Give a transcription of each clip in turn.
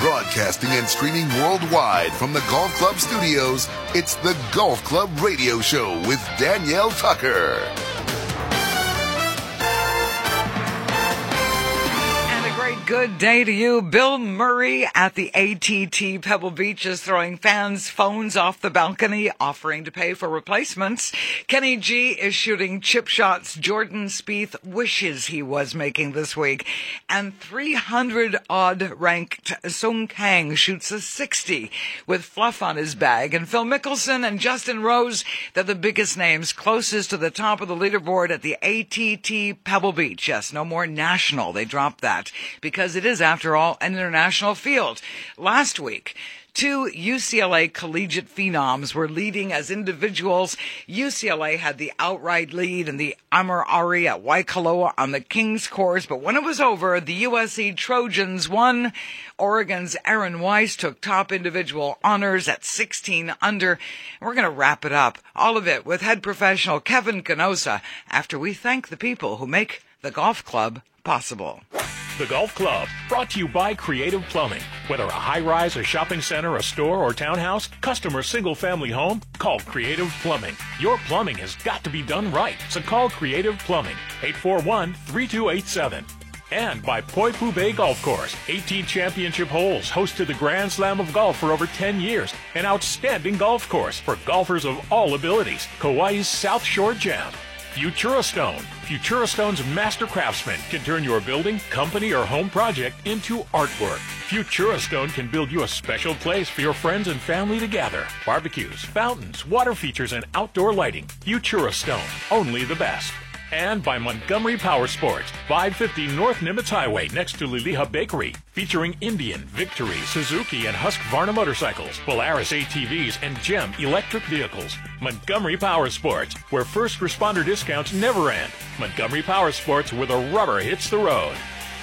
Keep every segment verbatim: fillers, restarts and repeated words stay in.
Broadcasting and streaming worldwide from the Golf Club studios, it's the Golf Club Radio Show with Danielle Tucker. Good day to you. Bill Murray at the A T T Pebble Beach is throwing fans' phones off the balcony, offering to pay for replacements. Kenny G is shooting chip shots Jordan Spieth wishes he was making this week. And three hundred odd ranked Sung Kang shoots a sixty with fluff on his bag. And Phil Mickelson and Justin Rose, they're the biggest names closest to the top of the leaderboard at the A T T Pebble Beach. Yes, no more national. They dropped that because it is, after all, an international field. Last week, two U C L A collegiate phenoms were leading as individuals. U C L A had the outright lead in the Amr Ari at Waikoloa on the King's Course, but when it was over, the U S C Trojans won. Oregon's Aaron Weiss took top individual honors at sixteen under. We're going to wrap it up, all of it, with head professional Kevin Canosa after we thank the people who make the Golf Club possible. The Golf Club, brought to you by Creative Plumbing. Whether a high-rise, a shopping center, a store, or townhouse, custom or single-family home, call Creative Plumbing. Your plumbing has got to be done right, so call Creative Plumbing, eight four one, three two eight seven. And by Poipu Bay Golf Course, eighteen championship holes, hosted the Grand Slam of Golf for over ten years. An outstanding golf course for golfers of all abilities. Kauai's South Shore Gem. Futurostone. Futurastone's master craftsman can turn your building, company, or home project into artwork. Futurostone can build you a special place for your friends and family to gather. Barbecues, fountains, water features, and outdoor lighting. Futurostone. Only the best. And by Montgomery Power Sports, five fifty North Nimitz Highway next to Liliha Bakery, featuring Indian, Victory, Suzuki, and Husqvarna motorcycles, Polaris A T Vs, and GEM electric vehicles. Montgomery Power Sports, where first responder discounts never end. Montgomery Power Sports, where the rubber hits the road.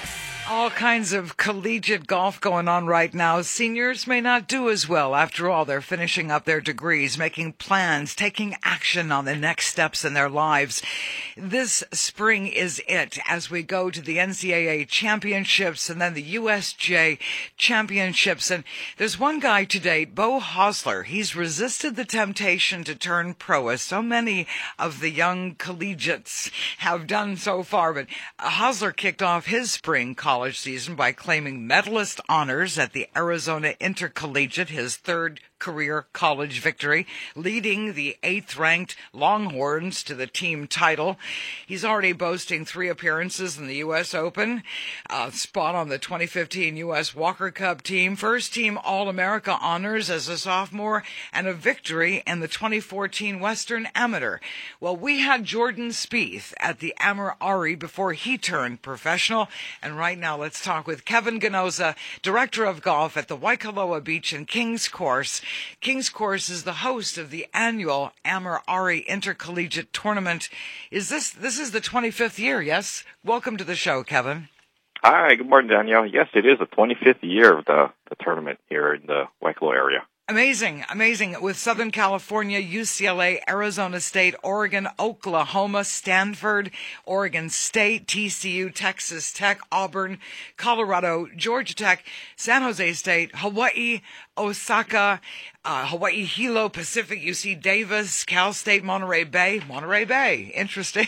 All kinds of collegiate golf going on right now. Seniors may not do as well. After all, they're finishing up their degrees, making plans, taking action on the next steps in their lives. This spring is it as we go to the N C double A championships and then the U S J championships. And there's one guy today, Beau Hossler. He's resisted the temptation to turn pro, as so many of the young collegiates have done so far. But Hossler kicked off his spring college season by claiming medalist honors at the Arizona Intercollegiate, his third career college victory, leading the eighth-ranked Longhorns to the team title. He's already boasting three appearances in the U S Open, a spot on the twenty fifteen U S Walker Cup team, first-team All-America honors as a sophomore, and a victory in the twenty fourteen Western Amateur. Well, we had Jordan Spieth at the Amr Ari before he turned professional, and right now let's talk with Kevin Canosa, Director of Golf at the Waikoloa Beach and King's Course. King's Course is the host of the annual Amr Ari Intercollegiate Tournament. Is this this is the twenty-fifth year, yes? Welcome to the show, Kevin. Hi, good morning, Danielle. Yes, it is the twenty-fifth year of the, the tournament here in the Waikoloa area. Amazing, amazing. With Southern California, U C L A, Arizona State, Oregon, Oklahoma, Stanford, Oregon State, T C U, Texas Tech, Auburn, Colorado, Georgia Tech, San Jose State, Hawaii, Osaka, uh, Hawaii Hilo, Pacific, U C Davis, Cal State, Monterey Bay. Monterey Bay, interesting.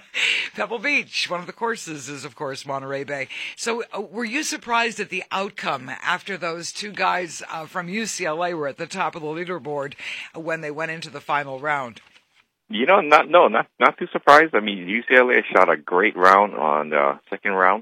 Pebble Beach, one of the courses is, of course, Monterey Bay. So uh, were you surprised at the outcome after those two guys uh, from U C L A were at the top of the leaderboard when they went into the final round? You know, not no, not not too surprised. I mean, U C L A shot a great round on the second round,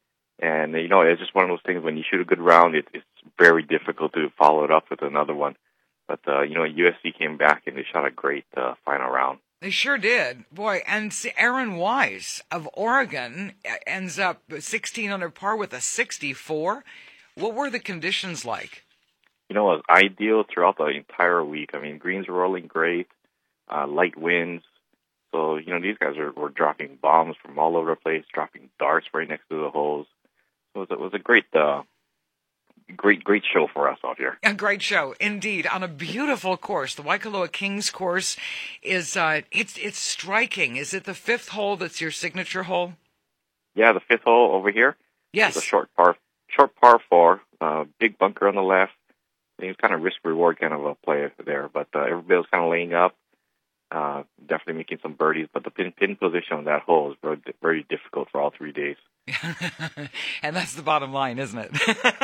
and you know, it's just one of those things when you shoot a good round, it, it's very difficult to follow it up with another one. But uh, you know, U S C came back and they shot a great uh, final round. They sure did, boy. And Aaron Weiss of Oregon ends up sixteen under par with a sixty-four. What were the conditions like? You know, it was ideal throughout the entire week. I mean, greens were rolling great, uh, light winds. So, you know, these guys were, were dropping bombs from all over the place, dropping darts right next to the holes. So it was, it was a great, uh, great, great show for us out here. A great show, indeed, on a beautiful course. The Waikoloa Kings course is, uh, it's it's striking. Is it the fifth hole that's your signature hole? Yeah, the fifth hole over here. Yes. It's a short par, short par four. Uh, a big bunker on the left. It was kind of risk-reward kind of a play there, but uh, everybody was kind of laying up, uh, definitely making some birdies, but the pin, pin position on that hole is very, very difficult for all three days. And that's the bottom line, isn't it?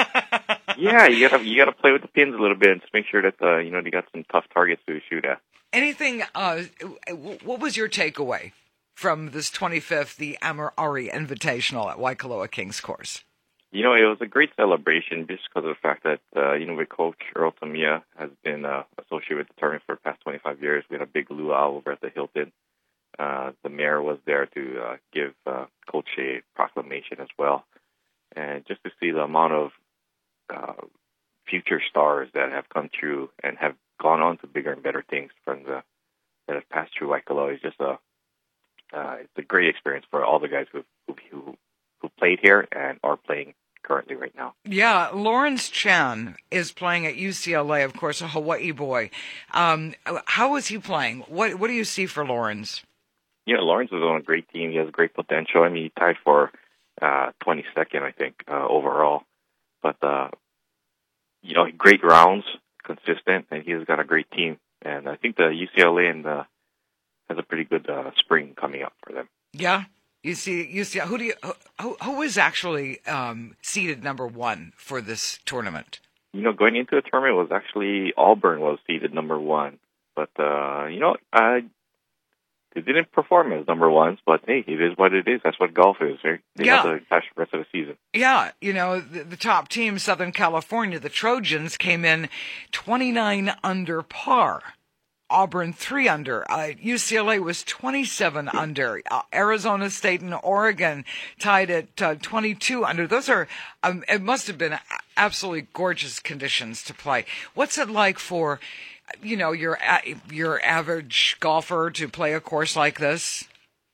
Yeah, you gotta you gotta play with the pins a little bit and just make sure that uh, you know you got some tough targets to shoot at. Anything? Uh, what was your takeaway from this twenty-fifth, the Amar Ari Invitational at Waikoloa Kings Course? You know, it was a great celebration just because of the fact that uh, you know, with Coach Earl Tamiya has been uh, associated with the tournament for the past twenty-five years. We had a big luau over at the Hilton. Uh, the mayor was there to uh, give uh, Coach a proclamation as well, and just to see the amount of Uh, future stars that have come through and have gone on to bigger and better things from the that have passed through Waikoloa is just a uh, it's a great experience for all the guys who who who played here and are playing currently right now. Yeah, Lawrence Chan is playing at U C L A, of course, a Hawaii boy. Um, how is he playing? What what do you see for Lawrence? Yeah, Lawrence is on a great team. He has great potential. I mean, he tied for uh, twenty-second, I think, uh, overall. But, uh, you know, great rounds, consistent, and he's got a great team. And I think the U C L A and uh, has a pretty good uh, spring coming up for them. Yeah, you see, you see, who do you, who, who is actually um, seeded number one for this tournament? You know, going into the tournament was actually Auburn was seeded number one, but uh, you know, I. They didn't perform as number ones, but hey, it is what it is. That's what golf is, right? They yeah. have to catch the rest of the season. Yeah, you know, the, the top team, Southern California, the Trojans, came in twenty-nine under par. Auburn, three under. Uh, U C L A was twenty-seven under. Uh, Arizona State and Oregon tied at uh, twenty-two under. Those are, um, it must have been absolutely gorgeous conditions to play. What's it like for, you know, your your average golfer to play a course like this?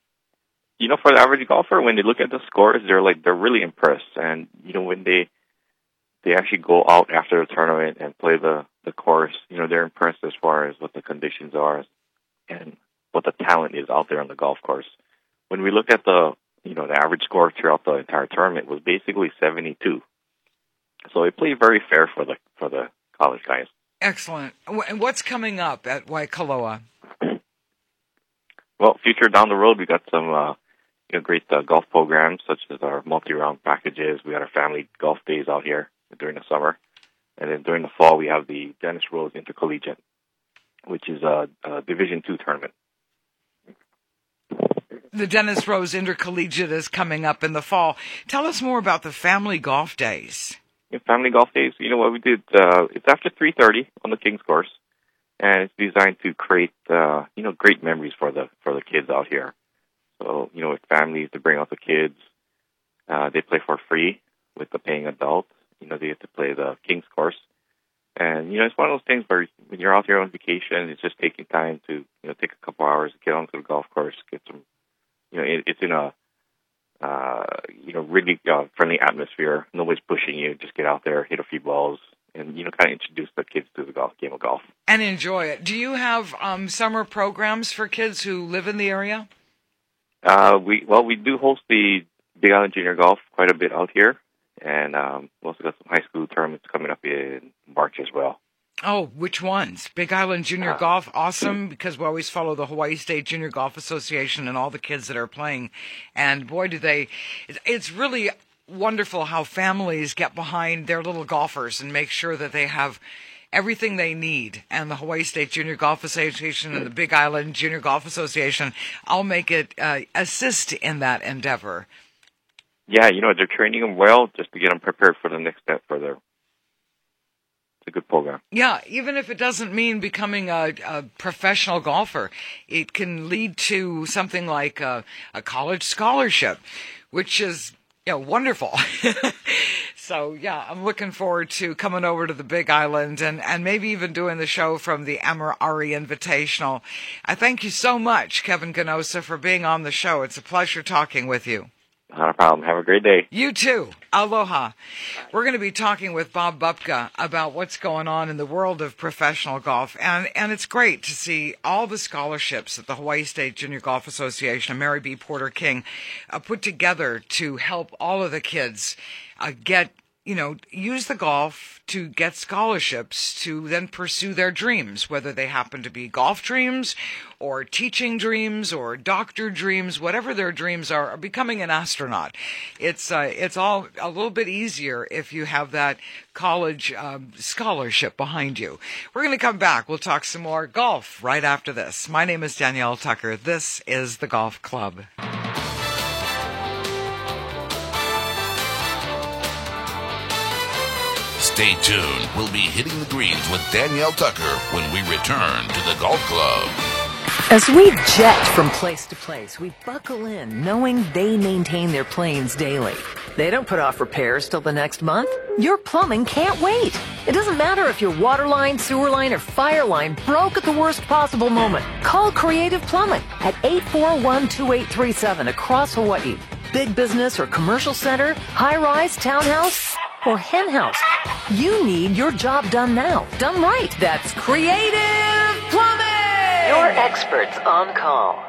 You know, for the average golfer, when they look at the scores, they're like they're really impressed. And you know, when they they actually go out after the tournament and play the the course, you know, they're impressed as far as what the conditions are and what the talent is out there on the golf course. When we look at the you know the average score throughout the entire tournament was basically seventy-two. So it played very fair for the for the college guys. Excellent. And what's coming up at Waikoloa? Well, future down the road, we got some uh, you know, great uh, golf programs, such as our multi-round packages. We got our family golf days out here during the summer. And then during the fall, we have the Dennis Rose Intercollegiate, which is a, a Division two tournament. The Dennis Rose Intercollegiate is coming up in the fall. Tell us more about the family golf days. Family golf days, you know what we did, uh, it's after three thirty on the King's Course, and it's designed to create, uh, you know, great memories for the for the kids out here. So, you know, with families to bring out the kids, uh, they play for free with the paying adult. You know, they have to play the King's Course. And, you know, it's one of those things where when you're out here on vacation, it's just taking time to, you know, take a couple hours, get onto the golf course, get some, you know, it, it's in a, Uh, you know, really uh, friendly atmosphere. Nobody's pushing you. Just get out there, hit a few balls, and, you know, kind of introduce the kids to the golf game of golf. And enjoy it. Do you have um, summer programs for kids who live in the area? Uh, we Well, we do host the Big Island Junior Golf quite a bit out here, and um, we also got some high school tournaments coming up in March as well. Oh, which ones? Big Island Junior uh, Golf, awesome, because we always follow the Hawaii State Junior Golf Association and all the kids that are playing. And boy, do they, it's really wonderful how families get behind their little golfers and make sure that they have everything they need. And the Hawaii State Junior Golf Association and the Big Island Junior Golf Association, I'll make it uh, assist in that endeavor. Yeah, you know, they're training them well just to get them prepared for the next step for their It's a good program. Yeah, even if it doesn't mean becoming a, a professional golfer, it can lead to something like a, a college scholarship, which is, you know, wonderful. So, yeah, I'm looking forward to coming over to the Big Island and, and maybe even doing the show from the Amar Ari Invitational. I thank you so much, Kevin Ganosa, for being on the show. It's a pleasure talking with you. Not a problem. Have a great day. You too. Aloha. We're going to be talking with Bob Bupka about what's going on in the world of professional golf. And, and it's great to see all the scholarships that the Hawaii State Junior Golf Association and Mary B. Porter King uh, put together to help all of the kids uh, get you know, use the golf to get scholarships to then pursue their dreams, whether they happen to be golf dreams or teaching dreams or doctor dreams, whatever their dreams are, or becoming an astronaut. It's uh, it's all a little bit easier if you have that college um, scholarship behind you. We're going to come back. We'll talk some more golf right after this. My name is Danielle Tucker. This is the Golf Club. Stay tuned. We'll be hitting the greens with Danielle Tucker when we return to the Golf Club. As we jet from place to place, we buckle in knowing they maintain their planes daily. They don't put off repairs till the next month. Your plumbing can't wait. It doesn't matter if your water line, sewer line, or fire line broke at the worst possible moment. Call Creative Plumbing at eight four one, two eight three seven across Hawaii. Big business or commercial center, high-rise, townhouse, or hen house. You need your job done now. Done right. That's Creative Plumbing! Your experts on call.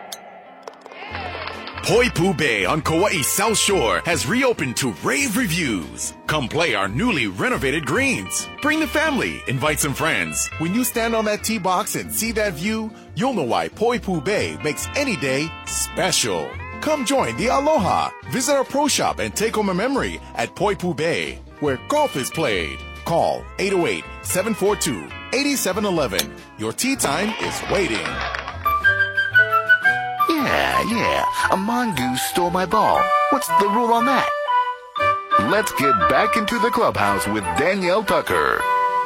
Poipu Bay on Kauai's South Shore has reopened to rave reviews. Come play our newly renovated greens. Bring the family, invite some friends. When you stand on that tee box and see that view, you'll know why Poipu Bay makes any day special. Come join the Aloha. Visit our pro shop and take home a memory at Poipu Bay, where golf is played. Call eight oh eight, seven four two, eight seven one one. Your tee time is waiting. Yeah, yeah, a mongoose stole my ball. What's the rule on that? Let's get back into the clubhouse with Danielle Tucker.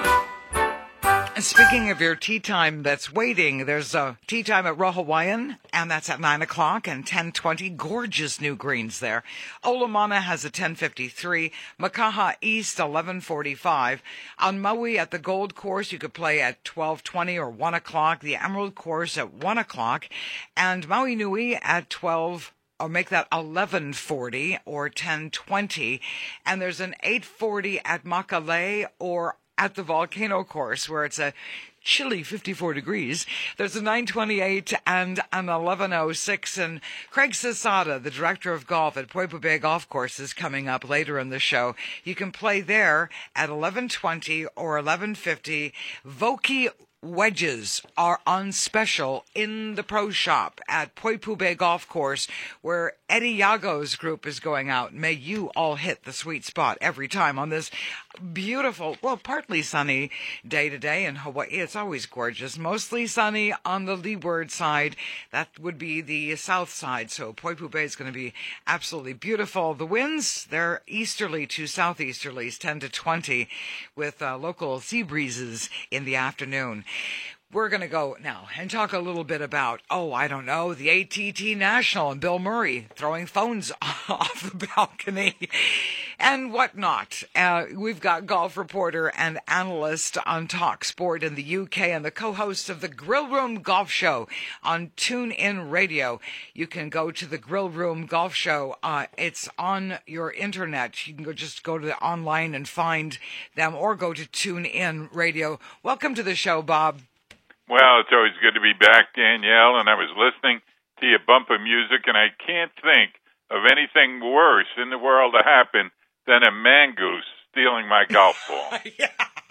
Speaking of your tea time that's waiting, there's a tea time at Royal Hawaiian, and that's at nine o'clock and ten twenty. Gorgeous new greens there. Olamana has a ten fifty-three. Makaha East, eleven forty-five. On Maui at the Gold Course, you could play at twelve twenty or one o'clock. The Emerald Course at one o'clock. And Maui Nui at twelve, or make that eleven forty or ten twenty. And there's an eight forty at Makale or at the Volcano Course, where it's a chilly fifty-four degrees. There's a nine twenty-eight and an eleven oh six. And Craig Sasada, the director of golf at Poipu Bay Golf Course, is coming up later in the show. You can play there at eleven twenty or eleven fifty. Voki wedges are on special in the pro shop at Poipu Bay Golf Course, where Eddie Yago's group is going out. May you all hit the sweet spot every time on this beautiful, well, partly sunny day today in Hawaii. It's always gorgeous. Mostly sunny on the leeward side. That would be the south side. So Poipu Bay is going to be absolutely beautiful. The winds, they're easterly to southeasterlies, ten to twenty, with uh, local sea breezes in the afternoon. We're going to go now and talk a little bit about, oh, I don't know, the A T T National and Bill Murray throwing phones off the balcony and whatnot. Uh, we've got golf reporter and analyst on Talk Sport in the U K and the co-host of the Grill Room Golf Show on TuneIn Radio. You can go to the Grill Room Golf Show. Uh, it's on your internet. You can go just go to the online and find them, or go to TuneIn Radio. Welcome to the show, Bob. Well, it's always good to be back, Danielle, and I was listening to your bumper music, and I can't think of anything worse in the world to happen than a mongoose stealing my golf ball. Yeah.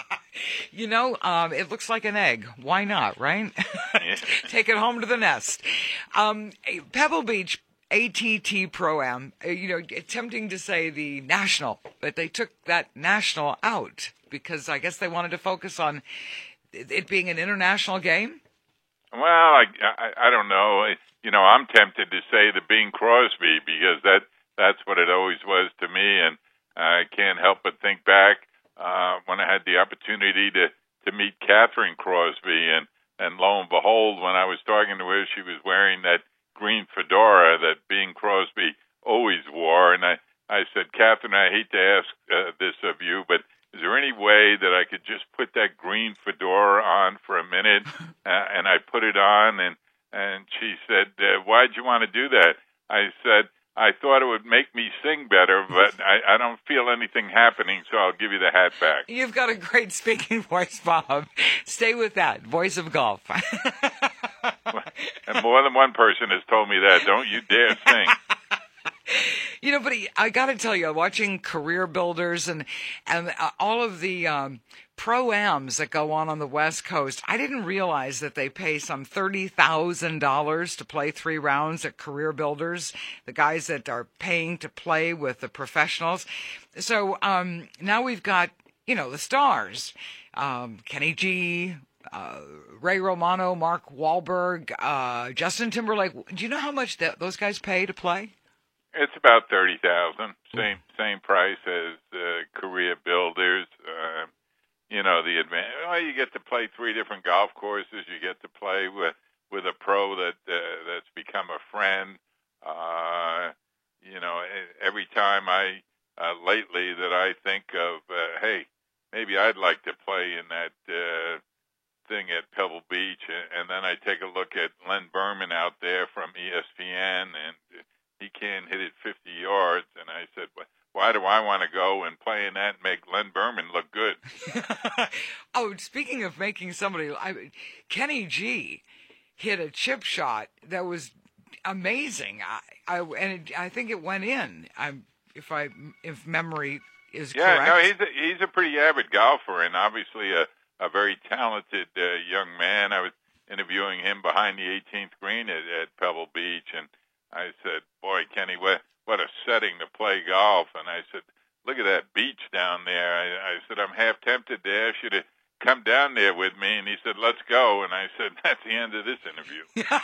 You know, um, it looks like an egg. Why not, right? Yeah. Take it home to the nest. Um, Pebble Beach A T T Pro-Am, you know, attempting to say the national, but they took that national out because I guess they wanted to focus on it being an international game? Well, I, I, I don't know. You know, I'm tempted to say the Bing Crosby because that that's what it always was to me, and I can't help but think back uh, when I had the opportunity to, to meet Catherine Crosby, and, and lo and behold, when I was talking to her, she was wearing that green fedora that Bing Crosby always wore, and I, I said, Catherine, I hate to ask uh, this of you, but is there any way that I could just put that green fedora on for a minute? Uh, and I put it on, and, and she said, uh, why'd you want to do that? I said, I thought it would make me sing better, but I, I don't feel anything happening, so I'll give you the hat back. You've got a great speaking voice, Bob. Stay with that. Voice of golf. And more than one person has told me that. Don't you dare sing. You know, but he, I got to tell you, watching Career Builders and and uh, all of the um, pro-ams that go on on the West Coast, I didn't realize that they pay some thirty thousand dollars to play three rounds at Career Builders, the guys that are paying to play with the professionals. So um, now we've got, you know, the stars, um, Kenny G, uh, Ray Romano, Mark Wahlberg, uh, Justin Timberlake. Do you know how much th- those guys pay to play? It's about thirty thousand. Same same price as uh, Career Builders. Uh, you know the advantage. Well, you get to play three different golf courses. You get to play with with a pro that uh, that's become a friend. Uh, you know, every time I uh, lately that I think of, uh, hey, maybe I'd like to play in that uh, thing at Pebble Beach, and, and then I take a look at Len Berman out there from E S P N, and he can't hit it fifty yards, and I said, why do I want to go and play in that and make Len Berman look good? Oh, speaking of making somebody, I, Kenny G hit a chip shot that was amazing. I, I and it, I think it went in. I, if I, if memory is yeah, correct. Yeah, no, he's a, he's a pretty avid golfer, and obviously a, a very talented uh, young man. I was interviewing him behind the eighteenth green at, at Pebble Beach, and I said, boy, Kenny, what, what a setting to play golf. And I said, look at that beach down there. I, I said, I'm half tempted to ask you to come down there with me. And he said, let's go. And I said, that's the end of this interview.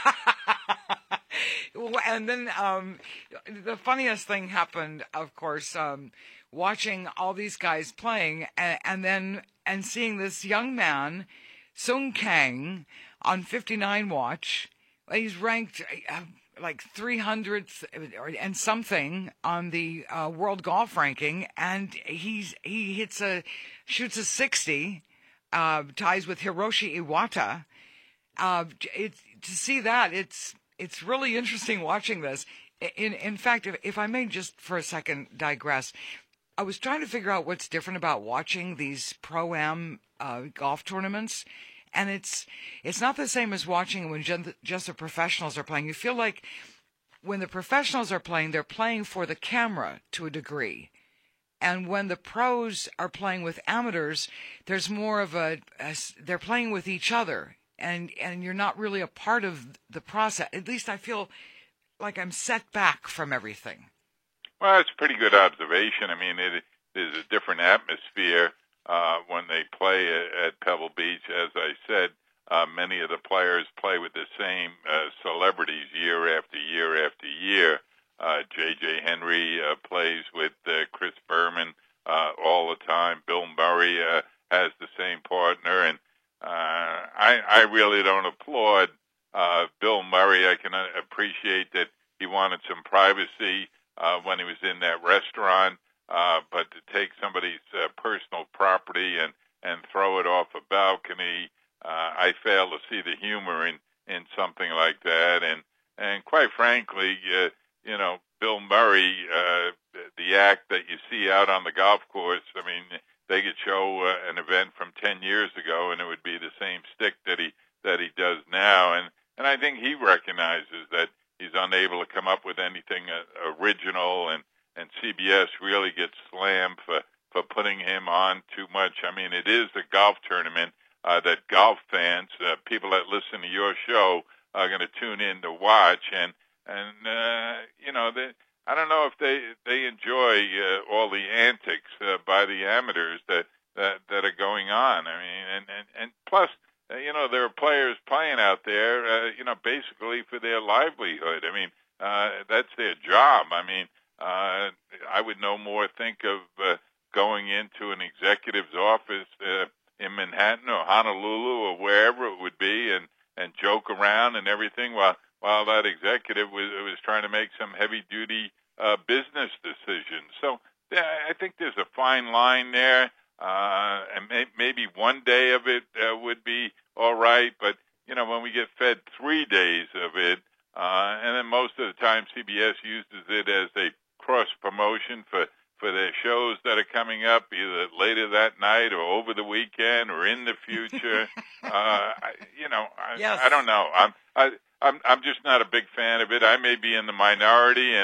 And then um, the funniest thing happened, of course, um, watching all these guys playing and, and then and seeing this young man, Sung Kang, on fifty-nine watch. He's ranked uh, like three hundredth and something on the uh, world golf ranking, and he's he hits a shoots a sixty, uh, ties with Hiroshi Iwata. Uh, it, to see that, it's it's really interesting watching this. In in fact, if, if I may just for a second digress, I was trying to figure out what's different about watching these pro-am uh, golf tournaments. And it's it's not the same as watching when just the professionals are playing. You feel like when the professionals are playing, they're playing for the camera to a degree. And when the pros are playing with amateurs, there's more of a, a they're playing with each other. And, and you're not really a part of the process. At least I feel like I'm set back from everything. Well, it's a pretty good observation. I mean, it is a different atmosphere. Uh, when they play at, at Pebble Beach, as I said, uh, many of the players play with the same uh, celebrities year after year after year. Uh, J J Henry uh, plays with uh, Chris Berman uh, all the time. Bill Murray uh, has the same partner, and uh, I, I really don't applaud uh, Bill Murray. I can uh, appreciate that he wanted some privacy uh, when he was in that restaurant. Uh, but to take somebody's uh, personal property and, and throw it off a balcony, uh, I fail to see the humor in, in something like that. And, and quite frankly, uh, you know, Bill Murray, uh, the act that you see out on the golf course, I mean, they could show uh, an event from ten years ago and it would be the same stick that he, that he does now. And, and I think he recognizes that he's unable to come up with anything uh, original, and And C B S really gets slammed for, for putting him on too much. I mean, it is a golf tournament uh, that golf fans, uh, people that listen to your show, are going to tune in to watch. And, and uh, you know, they, I don't know if they they enjoy uh, all the antics uh, by the amateurs that, that, that are going on. I mean, and, and, and plus, uh, you know, there are players playing out there, uh, you know, basically for their livelihood. I mean, uh, that's their job. I mean, Uh, I would no more think of uh, going into an executive's office uh, in Manhattan or Honolulu or wherever it would be and, and joke around and everything while while that executive was, was trying to make some heavy-duty uh, business decisions. So yeah, I think there's a fine line there, uh, and may, maybe one day of it uh, would be all right, but you know, when we get fed three days of it, uh, and then most of the time C B S uses it as a cross-promotion for, for their shows that are coming up either later that night or over the weekend or in the future. uh, I, you know, I, yes. I don't know. I'm, I, I'm, I'm just not a big fan of it. I may be in the minority, and,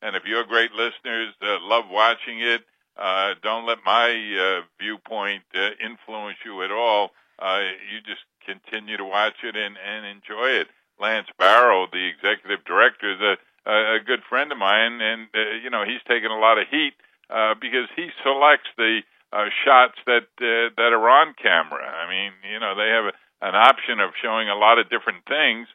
and if your great listeners uh, love watching it, uh, don't let my uh, viewpoint uh, influence you at all. Uh, you just continue to watch it and, and enjoy it. Lance Barrow, the executive director, is a, a good friend of mine, and uh, you know he's taken a lot of heat uh, because he selects the uh, shots that uh, that are on camera. I mean, you know, they have a, an option of showing a lot of different things,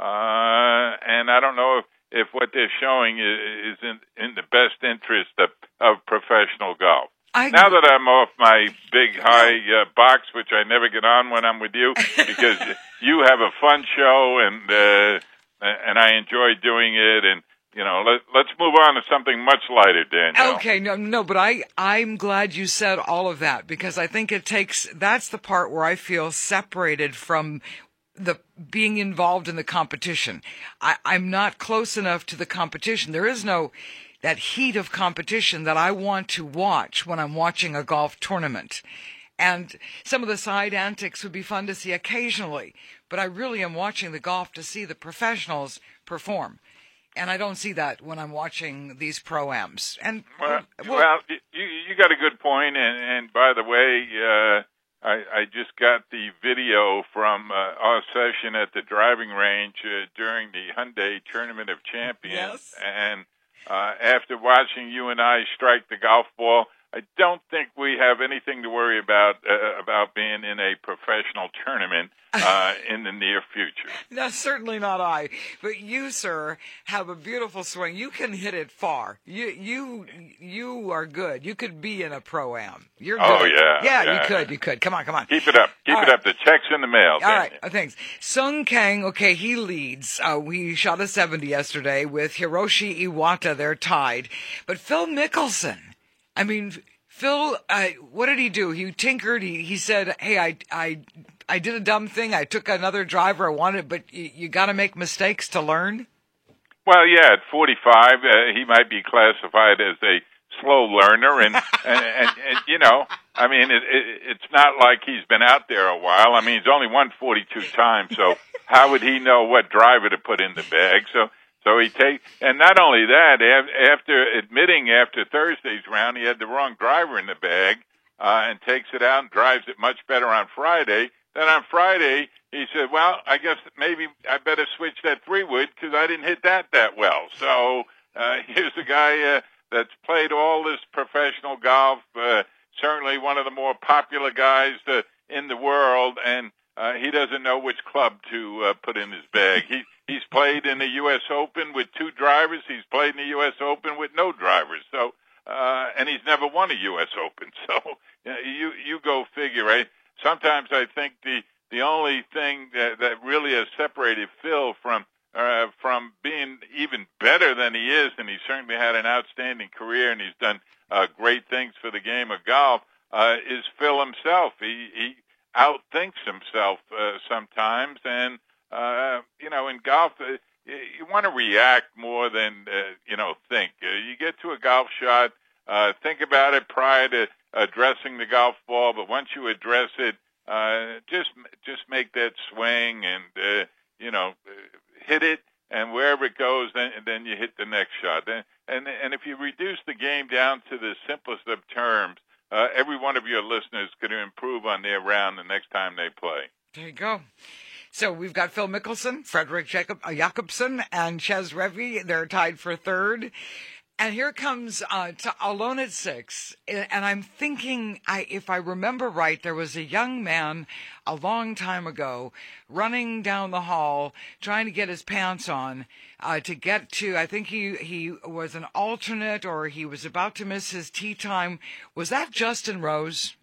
uh, and I don't know if, if what they're showing is, is in, in the best interest of, of professional golf. I... Now that I'm off my big high uh, box, which I never get on when I'm with you, because you have a fun show and uh, and I enjoy doing it, and you know, let, let's move on to something much lighter, Danielle. Okay, no, no, but I I'm glad you said all of that, because I think it takes that's the part where I feel separated from the being involved in the competition. I, I'm not close enough to the competition. There is no that heat of competition that I want to watch when I'm watching a golf tournament. And some of the side antics would be fun to see occasionally, but I really am watching the golf to see the professionals perform. And I don't see that when I'm watching these pro-ams. And well, well, well you you got a good point. And, and by the way, uh, I, I just got the video from uh, our session at the driving range uh, during the Hyundai Tournament of Champions. Yes. And uh, after watching you and I strike the golf ball, I don't think we have anything to worry about uh, about being in a professional tournament uh, in the near future. No, certainly not I. But you, sir, have a beautiful swing. You can hit it far. You you you are good. You could be in a pro-am. You're good. Oh, yeah. Yeah, yeah. you could. You could. Come on, come on. Keep it up. Keep All it right. up. The check's in the mail. All right. You? Thanks. Sung Kang, okay, he leads. Uh, he shot a seventy yesterday with Hiroshi Iwata. They're tied. But Phil Mickelson, I mean, Phil, uh, what did he do? He tinkered. He he said, "Hey, I I I did a dumb thing. I took another driver I wanted, but you, you got to make mistakes to learn." Well, yeah, at forty-five, uh, he might be classified as a slow learner, and and, and, and you know, I mean, it, it, it's not like he's been out there a while. I mean, he's only won forty-two times, so how would he know what driver to put in the bag? So. So he takes, and not only that, after admitting after Thursday's round he had the wrong driver in the bag, uh, and takes it out and drives it much better on Friday. Then on Friday he said, "Well, I guess maybe I better switch that three wood because I didn't hit that that well." So uh, here's a guy uh, that's played all this professional golf, uh, certainly one of the more popular guys uh, in the world, and uh, he doesn't know which club to uh, put in his bag. He He's played in the U S Open with two drivers. He's played in the U S Open with no drivers. So, uh, and he's never won a U S Open. So, you you go figure, right? Sometimes I think the the only thing that, that really has separated Phil from uh, from being even better than he is, and he certainly had an outstanding career, and he's done uh, great things for the game of golf, uh, is Phil himself. He he outthinks himself uh, sometimes, and Uh, you know, in golf, uh, you, you want to react more than, uh, you know, think. Uh, you get to a golf shot, uh, think about it prior to addressing the golf ball, but once you address it, uh, just just make that swing and, uh, you know, hit it, and wherever it goes, then then you hit the next shot. And, and, and if you reduce the game down to the simplest of terms, uh, every one of your listeners could improve on their round the next time they play. There you go. So we've got Phil Mickelson, Frederick Jacob, uh, Jacobson, and Chez Reavie. They're tied for third. And here comes uh, to Alone at six. And I'm thinking, I, if I remember right, there was a young man a long time ago running down the hall trying to get his pants on uh, to get to, I think he, he was an alternate or he was about to miss his tee time. Was that Justin Rose?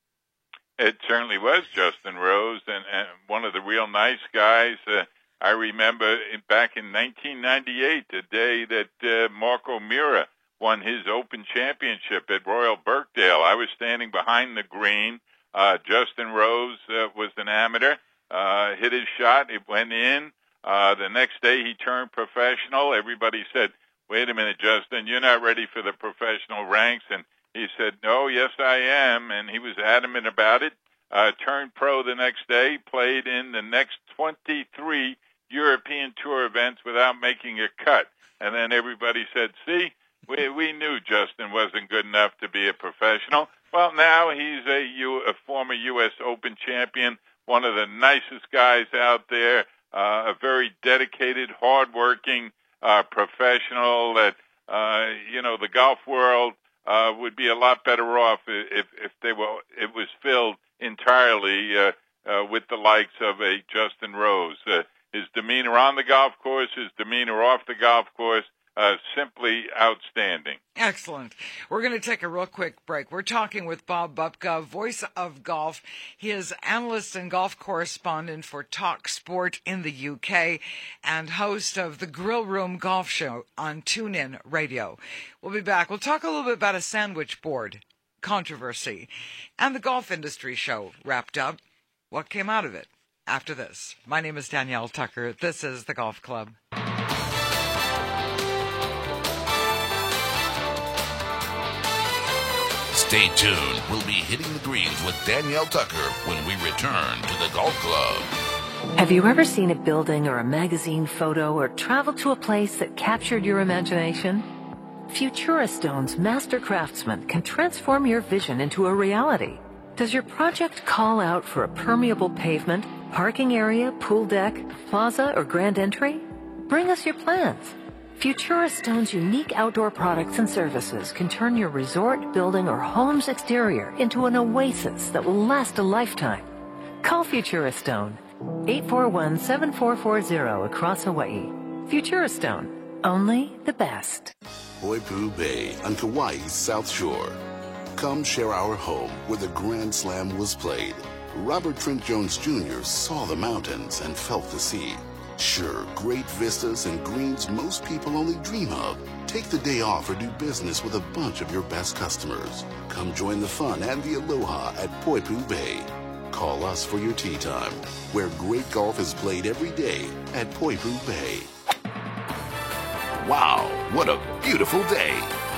It certainly was Justin Rose, and, and one of the real nice guys. Uh, I remember back in nineteen ninety-eight, the day that uh, Marco Mira won his Open Championship at Royal Birkdale. I was standing behind the green. Uh, Justin Rose uh, was an amateur, uh, hit his shot. It went in. Uh, the next day he turned professional. Everybody said, "Wait a minute, Justin, you're not ready for the professional ranks." And he said, "No, yes, I am," and he was adamant about it. Uh, turned pro the next day, played in the next twenty-three European Tour events without making a cut. And then everybody said, "See, we we knew Justin wasn't good enough to be a professional. Well, now he's a, U, a former U S Open champion, one of the nicest guys out there, uh, a very dedicated, hardworking uh, professional that, uh, you know, the golf world uh, would be a lot better off if, if they were, it was filled entirely uh, uh, with the likes of a Justin Rose. Uh, his demeanor on the golf course, his demeanor off the golf course, Uh, simply outstanding. Excellent. We're going to take a real quick break. We're talking with Bob Bupka, voice of golf. He is analyst and golf correspondent for Talk Sport in the U K and host of the Grill Room Golf Show on TuneIn Radio. We'll be back. We'll talk a little bit about a sandwich board controversy and the golf industry show wrapped up. What came out of it after this? My name is Danielle Tucker. This is The Golf Club. Stay tuned. We'll be hitting the greens with Danielle Tucker when we return to the Golf Club. Have you ever seen a building or a magazine photo or traveled to a place that captured your imagination? Futuristone's master craftsman can transform your vision into a reality. Does your project call out for a permeable pavement, parking area, pool deck, plaza, or grand entry? Bring us your plans. Futuristone's unique outdoor products and services can turn your resort, building, or home's exterior into an oasis that will last a lifetime. Call Futuristone, eight four one, seven four four zero across Hawaii. Futuristone, only the best. Poipu Bay on Kauai's South Shore. Come share our home where the Grand Slam was played. Robert Trent Jones Junior saw the mountains and felt the sea. Sure, great vistas and greens most people only dream of. Take the day off or do business with a bunch of your best customers. Come join the fun and the aloha at Poipu Bay. Call us for your tee time, where great golf is played every day at Poipu Bay. Wow, what a beautiful day.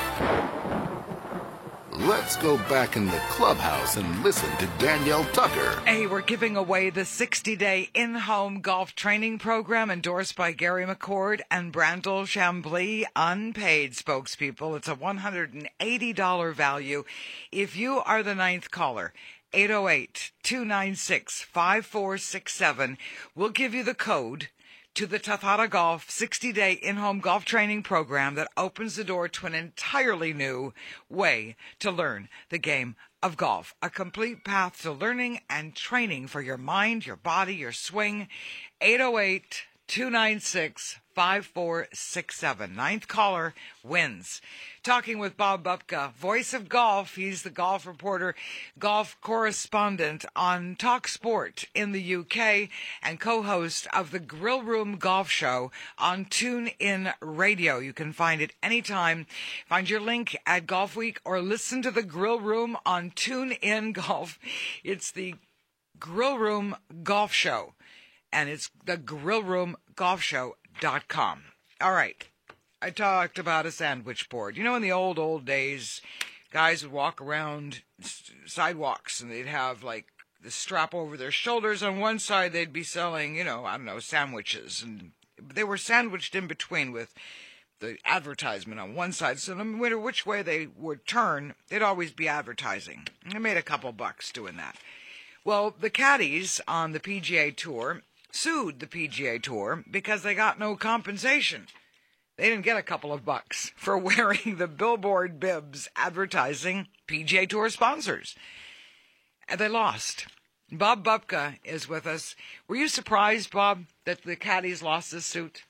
Let's go back in the clubhouse and listen to Danielle Tucker. Hey, we're giving away the sixty-day in-home golf training program endorsed by Gary McCord and Brandel Chambly, unpaid spokespeople. It's a one hundred eighty dollars value. If you are the ninth caller, eight oh eight, two nine six, five four six seven, we'll give you the code to the Tathara Golf sixty-day in-home golf training program that opens the door to an entirely new way to learn the game of golf. A complete path to learning and training for your mind, your body, your swing. eight oh eight, two nine six, five four six seven. Ninth caller wins. Talking with Bob Bupka, voice of golf. He's the golf reporter, golf correspondent on Talk Sport in the U K and co-host of the Grill Room Golf Show on TuneIn Radio. You can find it anytime. Find your link at Golf Week or listen to the Grill Room on TuneIn Golf. It's the Grill Room Golf Show, and it's the grill room golf show dot com. All right. I talked about a sandwich board. You know, in the old, old days, guys would walk around sidewalks and they'd have, like, the strap over their shoulders. On one side, they'd be selling, you know, I don't know, sandwiches. And they were sandwiched in between with the advertisement on one side. So no matter which way they would turn, they'd always be advertising. I made a couple bucks doing that. Well, the caddies on the P G A Tour sued the P G A Tour because they got no compensation. They didn't get a couple of bucks for wearing the billboard bibs advertising P G A Tour sponsors. And they lost. Bob Bupka is with us. Were you surprised, Bob, that the caddies lost this suit?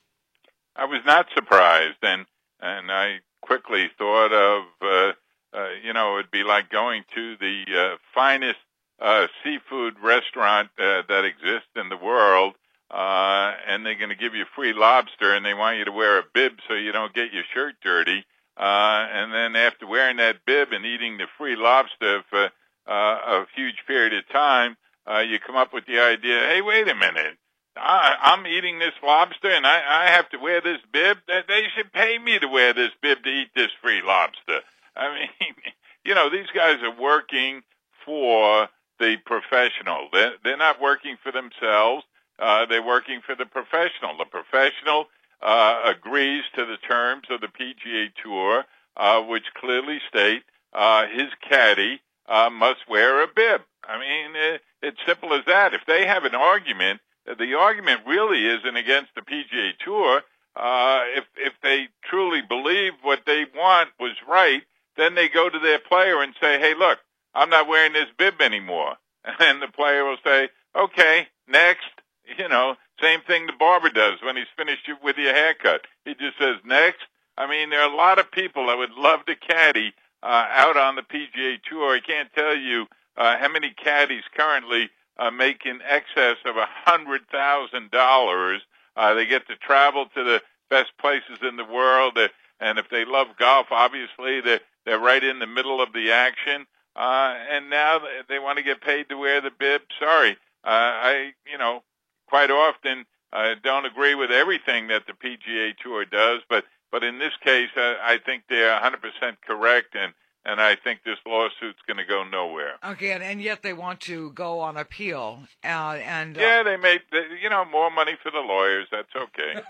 I was not surprised, and and I quickly thought of, uh, uh, you know, it'd be like going to the uh, finest uh, seafood restaurant uh, that exists in the world, Uh, and they're going to give you free lobster, and they want you to wear a bib so you don't get your shirt dirty. Uh, and then after wearing that bib and eating the free lobster for uh, a huge period of time, uh, you come up with the idea, hey, wait a minute. I, I'm eating this lobster, and I, I have to wear this bib? They should pay me to wear this bib to eat this free lobster. I mean, you know, these guys are working for the professional. They're, they're not working for themselves. Uh, they're working for the professional. The professional uh, agrees to the terms of the P G A Tour. uh, which clearly state uh, his caddy uh, must wear a bib. I mean, it, it's simple as that. If they have an argument, the argument really isn't against the P G A Tour. Uh, if if they truly believe what they want was right, then they go to their player and say, hey, look, I'm not wearing this bib anymore. And the player will say, okay, next. You know, same thing the barber does when he's finished with your haircut. He just says, next. I mean, there are a lot of people that would love to caddy uh, out on the P G A Tour. I can't tell you uh, how many caddies currently uh, make in excess of one hundred thousand dollars. Uh, they get to travel to the best places in the world. Uh, and if they love golf, obviously, they're, they're right in the middle of the action. Uh, and now they want to get paid to wear the bib. Sorry. Uh, I, you know, quite often I uh, don't agree with everything that the P G A Tour does, but, but in this case, uh, I think they're one hundred percent correct, and, and I think this lawsuit's going to go nowhere. Okay, and, and yet they want to go on appeal. Uh, and uh, Yeah, they make, you know, more money for the lawyers. That's okay.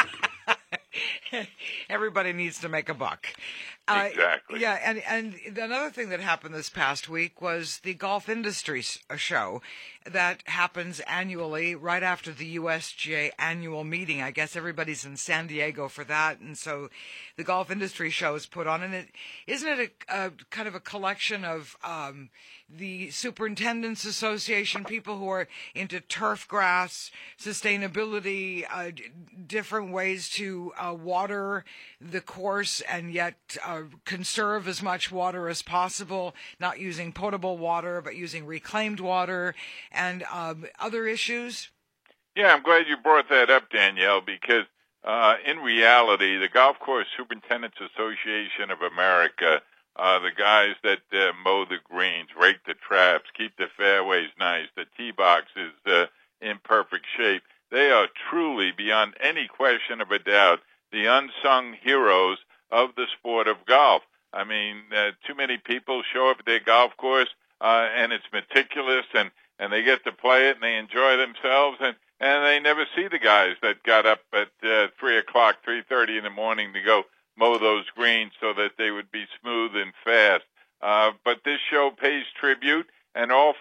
Everybody needs to make a buck. Exactly. Uh, yeah, and, and another thing that happened this past week was the Golf Industry Show that happens annually right after the U S G A annual meeting. I guess everybody's in San Diego for that, and so the Golf Industry Show is put on. And it isn't it a, a kind of a collection of um, the Superintendents Association, people who are into turf grass, sustainability, uh, d- different ways to uh, water the course and yet uh, conserve as much water as possible, not using potable water but using reclaimed water, and um, other issues? Yeah, I'm glad you brought that up, Danielle, because uh, in reality, the Golf Course Superintendents Association of America, uh, the guys that uh, mow the greens, rake the traps, keep the fairways nice, the tee box is uh, in perfect shape, they are truly, beyond any question of a doubt, the unsung heroes of the sport of golf. I mean, uh, too many people show up at their golf course, uh, and it's meticulous, and, and they get to play it, and they enjoy themselves, and, and they never see the guys that got up at uh, three o'clock, three thirty in the morning to go mow those greens so that they would be smooth and fast. Uh, but this show pays tribute and also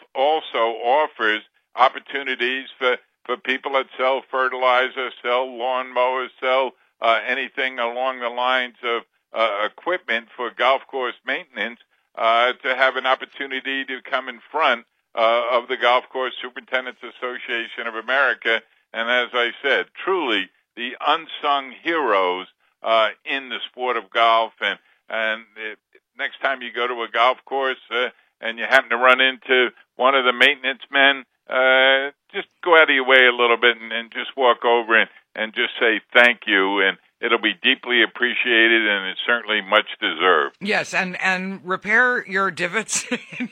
offers opportunities for, for people that sell fertilizer, sell lawn mowers, sell uh, anything along the lines of uh, equipment for golf course maintenance, uh, to have an opportunity to come in front uh, of the Golf Course Superintendents Association of America. And as I said, truly the unsung heroes uh, in the sport of golf. And, and it, next time you go to a golf course uh, and you happen to run into one of the maintenance men, uh, just go out of your way a little bit and, and just walk over and, and just say thank you. And it'll be deeply appreciated, and it's certainly much deserved. Yes, and, and repair your divots.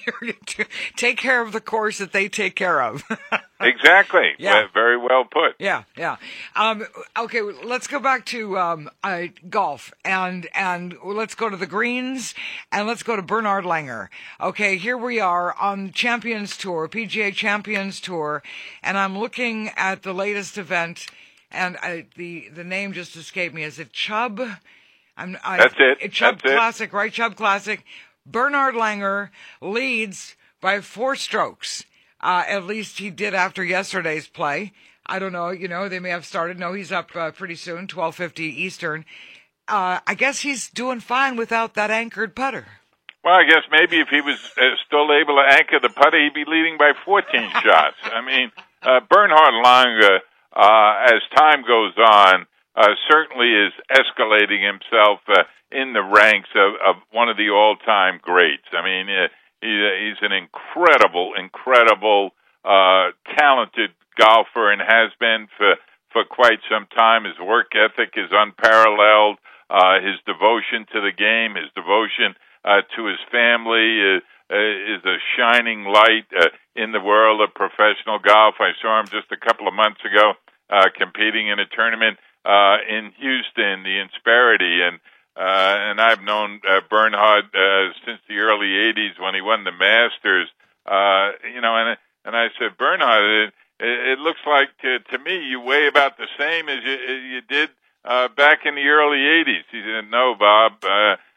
Take care of the course that they take care of. Exactly. Yeah. Very well put. Yeah, yeah. Um, okay, let's go back to um, uh, golf, and and let's go to the greens, and let's go to Bernhard Langer. Okay, here we are on Champions Tour, P G A Champions Tour, and I'm looking at the latest event. And I, the the name just escaped me. Is it Chubb? I'm, I, That's it. it Chubb That's Classic, it. right? Chubb Classic. Bernhard Langer leads by four strokes. Uh, at least he did after yesterday's play. I don't know. You know, they may have started. No, he's up uh, pretty soon, twelve fifty Eastern. Uh, I guess he's doing fine without that anchored putter. Well, I guess maybe if he was uh, still able to anchor the putter, he'd be leading by fourteen shots. I mean, uh, Bernhard Langer, Uh, as time goes on, uh, certainly is escalating himself uh, in the ranks of, of one of the all-time greats. I mean, uh, he, he's an incredible, incredible, uh, talented golfer and has been for, for quite some time. His work ethic is unparalleled. Uh, his devotion to the game, his devotion uh, to his family uh, uh, is a shining light uh, in the world of professional golf. I saw him just a couple of months ago uh, competing in a tournament uh, in Houston, the Insperity, and uh, and I've known uh, Bernhard uh, since the early eighties when he won the Masters. Uh, you know, and and I said, Bernhard, it, it looks like to, to me you weigh about the same as you, as you did uh, back in the early eighties. He said, no, Bob, uh,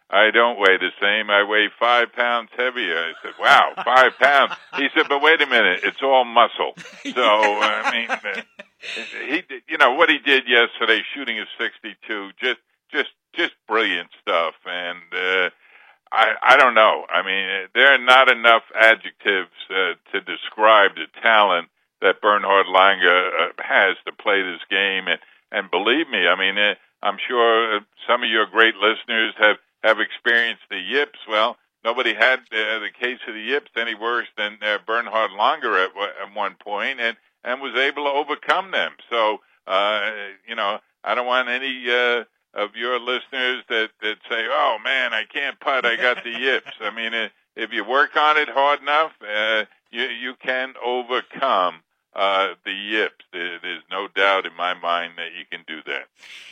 I don't weigh the same. I weigh five pounds heavier. I said, wow, five pounds. He said, but wait a minute, it's all muscle. So, I mean, uh, he, you know, what he did yesterday, shooting a sixty-two, just, just, just brilliant stuff. And, uh, I, I don't know. I mean, there are not enough adjectives uh, to describe the talent that Bernhard Langer uh, has to play this game. And, and believe me, I mean, uh, I'm sure some of your great listeners have, have experienced the yips. Well, nobody had uh, the case of the yips any worse than uh, Bernhard Langer at, at one point, and, and was able to overcome them. So, uh, you know, I don't want any uh, of your listeners that, that say, oh, man, I can't putt, I got the yips. I mean, uh, if you work on it hard enough, uh, you, you can overcome uh, the yips. There, there's no doubt in my mind that you can do that.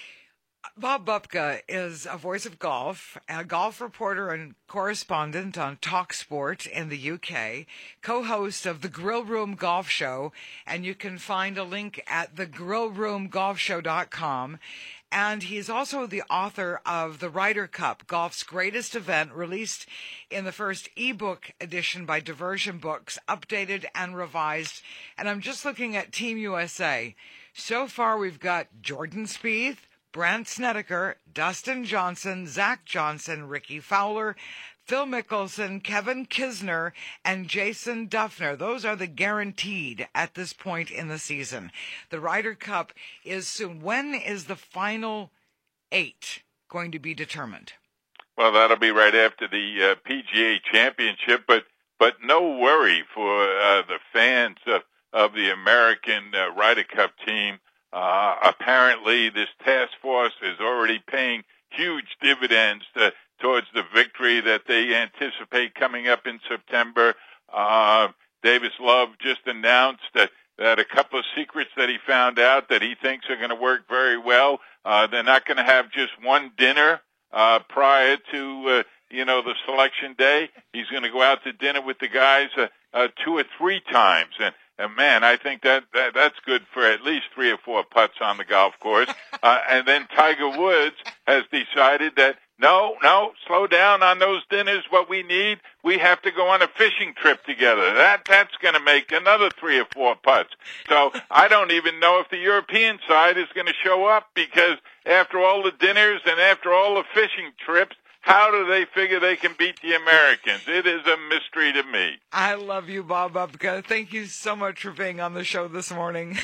Bob Bubka is a voice of golf, a golf reporter and correspondent on TalkSport in the U K, co-host of the Grill Room Golf Show, and you can find a link at the grill room golf show dot com. And he's also the author of The Ryder Cup, Golf's Greatest Event, released in the first ebook edition by Diversion Books, updated and revised. And I'm just looking at Team U S A. So far, we've got Jordan Spieth, Brandt Snedeker, Dustin Johnson, Zach Johnson, Ricky Fowler, Phil Mickelson, Kevin Kisner, and Jason Duffner. Those are the guaranteed at this point in the season. The Ryder Cup is soon. When is the final eight going to be determined? Well, that'll be right after the uh, P G A Championship, but but no worry for uh, the fans of, of the American uh, Ryder Cup team. Uh, apparently, this task force is already paying huge dividends to, towards the victory that they anticipate coming up in September. Uh, Davis Love just announced that, that a couple of secrets that he found out that he thinks are going to work very well. Uh, they're not going to have just one dinner uh, prior to, uh, you know, the selection day. He's going to go out to dinner with the guys uh, uh, two or three times. And And man, I think that, that that's good for at least three or four putts on the golf course. Uh, and then Tiger Woods has decided that no, no, slow down on those dinners. What we need, we have to go on a fishing trip together. That that's going to make another three or four putts. So I don't even know if the European side is going to show up, because after all the dinners and after all the fishing trips, how do they figure they can beat the Americans? It is a mystery to me. I love you, Bob Bubka. Thank you so much for being on the show this morning.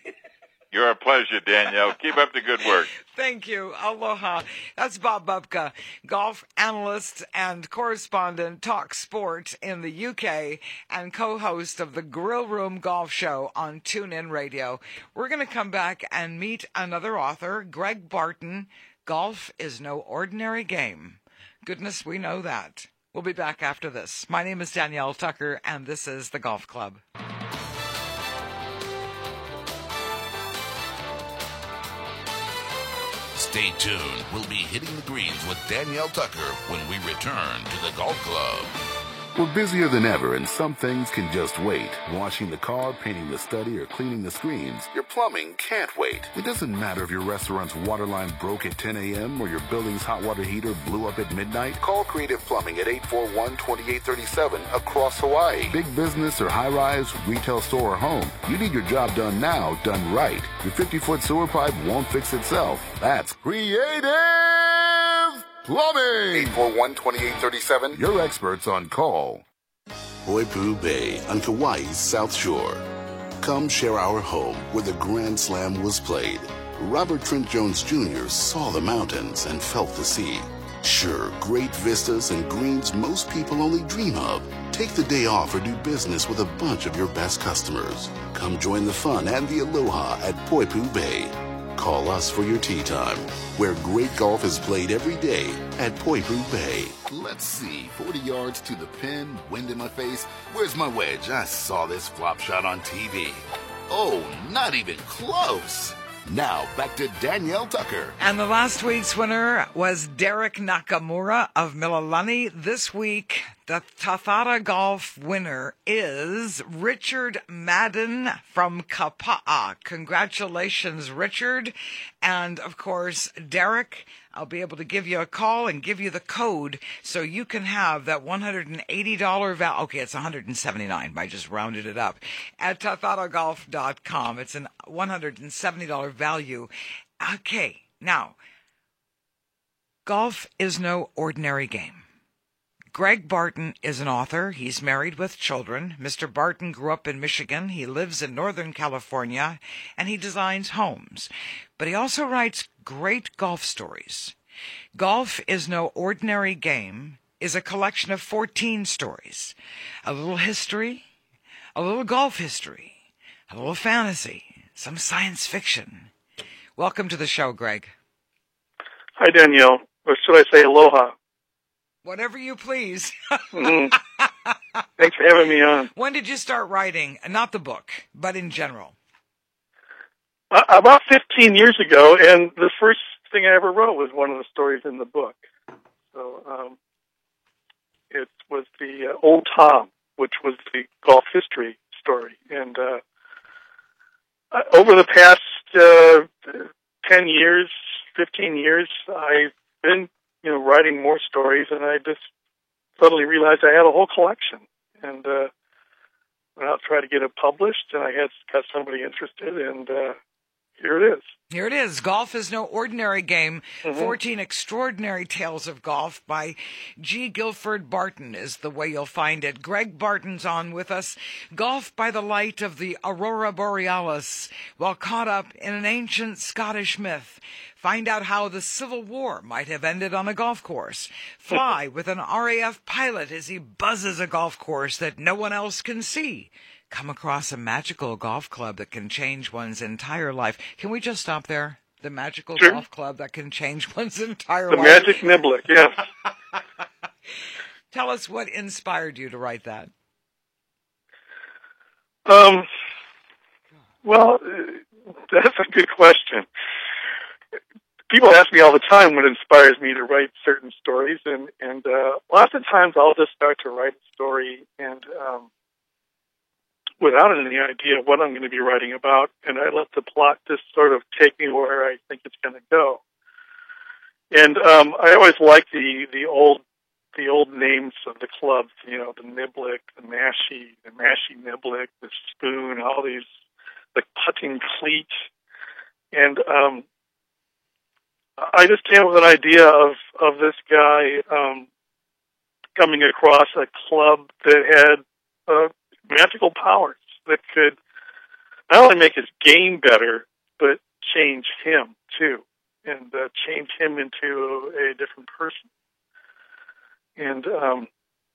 You're a pleasure, Danielle. Keep up the good work. Thank you. Aloha. That's Bob Bubka, golf analyst and correspondent, Talk Sport in the U K, and co-host of the Grill Room Golf Show on TuneIn Radio. We're going to come back and meet another author, Greg Barton. Golf is no ordinary game. Goodness, we know that. We'll be back after this. My name is Danielle Tucker, and this is The Golf Club. Stay tuned. We'll be hitting the greens with Danielle Tucker when we return to The Golf Club. We're busier than ever, and some things can just wait. Washing the car, painting the study, or cleaning the screens. Your plumbing can't wait. It doesn't matter if your restaurant's water line broke at ten a.m. or your building's hot water heater blew up at midnight. Call Creative Plumbing at eight four one, two eight three seven across Hawaii. Big business or high-rise, retail store or home. You need your job done now, done right. Your fifty-foot sewer pipe won't fix itself. That's Creative Plumbing! eight four one, two eight three seven. Your experts on call. Poipu Bay on Kauai's South Shore. Come share our home where the Grand Slam was played. Robert Trent Jones Junior saw the mountains and felt the sea. Sure, great vistas and greens most people only dream of. Take the day off or do business with a bunch of your best customers. Come join the fun and the aloha at Poipu Bay. Call us for your tee time, where great golf is played every day at Poipu Bay. Let's see, forty yards to the pin, wind in my face. Where's my wedge? I saw this flop shot on T V. Oh, not even close. Now, back to Danielle Tucker. And the last week's winner was Derek Nakamura of Mililani. This week, the Tathara Golf winner is Richard Madden from Kapa'a. Congratulations, Richard. And, of course, Derek, I'll be able to give you a call and give you the code so you can have that one hundred eighty dollars value. Okay, it's one hundred seventy-nine dollars. I just rounded it up. At Tuthauto Golf dot com. It's a one hundred seventy dollars value. Okay, now, golf is no ordinary game. Greg Barton is an author. He's married with children. Mister Barton grew up in Michigan. He lives in Northern California, and he designs homes. But he also writes great golf stories. Golf is no ordinary game is a collection of fourteen stories. A little history, a little golf history, a little fantasy, some science fiction. Welcome to the show, Greg. Hi, Danielle. Or should I say aloha? Whatever you please. mm-hmm. Thanks for having me on. When did you start writing? Not the book, but in general. Uh, about fifteen years ago, and the first thing I ever wrote was one of the stories in the book. So um, it was the uh, Old Tom, which was the golf history story. And uh, over the past uh, ten years, fifteen years, I've been you know, writing more stories, and I just suddenly realized I had a whole collection. And uh, went out to try to get it published, and I had got somebody interested, and uh, here it is. Here it is. Golf is no ordinary game. Mm-hmm. fourteen Extraordinary Tales of Golf by G. Guilford Barton is the way you'll find it. Greg Barton's on with us. Golf by the light of the Aurora Borealis, while caught up in an ancient Scottish myth. Find out how the Civil War might have ended on a golf course. Fly with an R A F pilot as he buzzes a golf course that no one else can see. Come across a magical golf club that can change one's entire life. Can we just stop there? The magical sure. golf club that can change one's entire the life. The Magic Niblick, yes. Tell us what inspired you to write that. Um. Well, that's a good question. People ask me all the time what inspires me to write certain stories, and, and uh, lots of times I'll just start to write a story and um, without any idea what I'm going to be writing about, and I let the plot just sort of take me where I think it's going to go. And um, I always like the, the old the old names of the clubs, you know, the Niblick, the Mashie, the Mashie Niblick, the Spoon, all these, the putting cleat, and um, I just came up with an idea of, of this guy um, coming across a club that had uh, magical powers that could not only make his game better, but change him, too, and uh, change him into a different person. And um,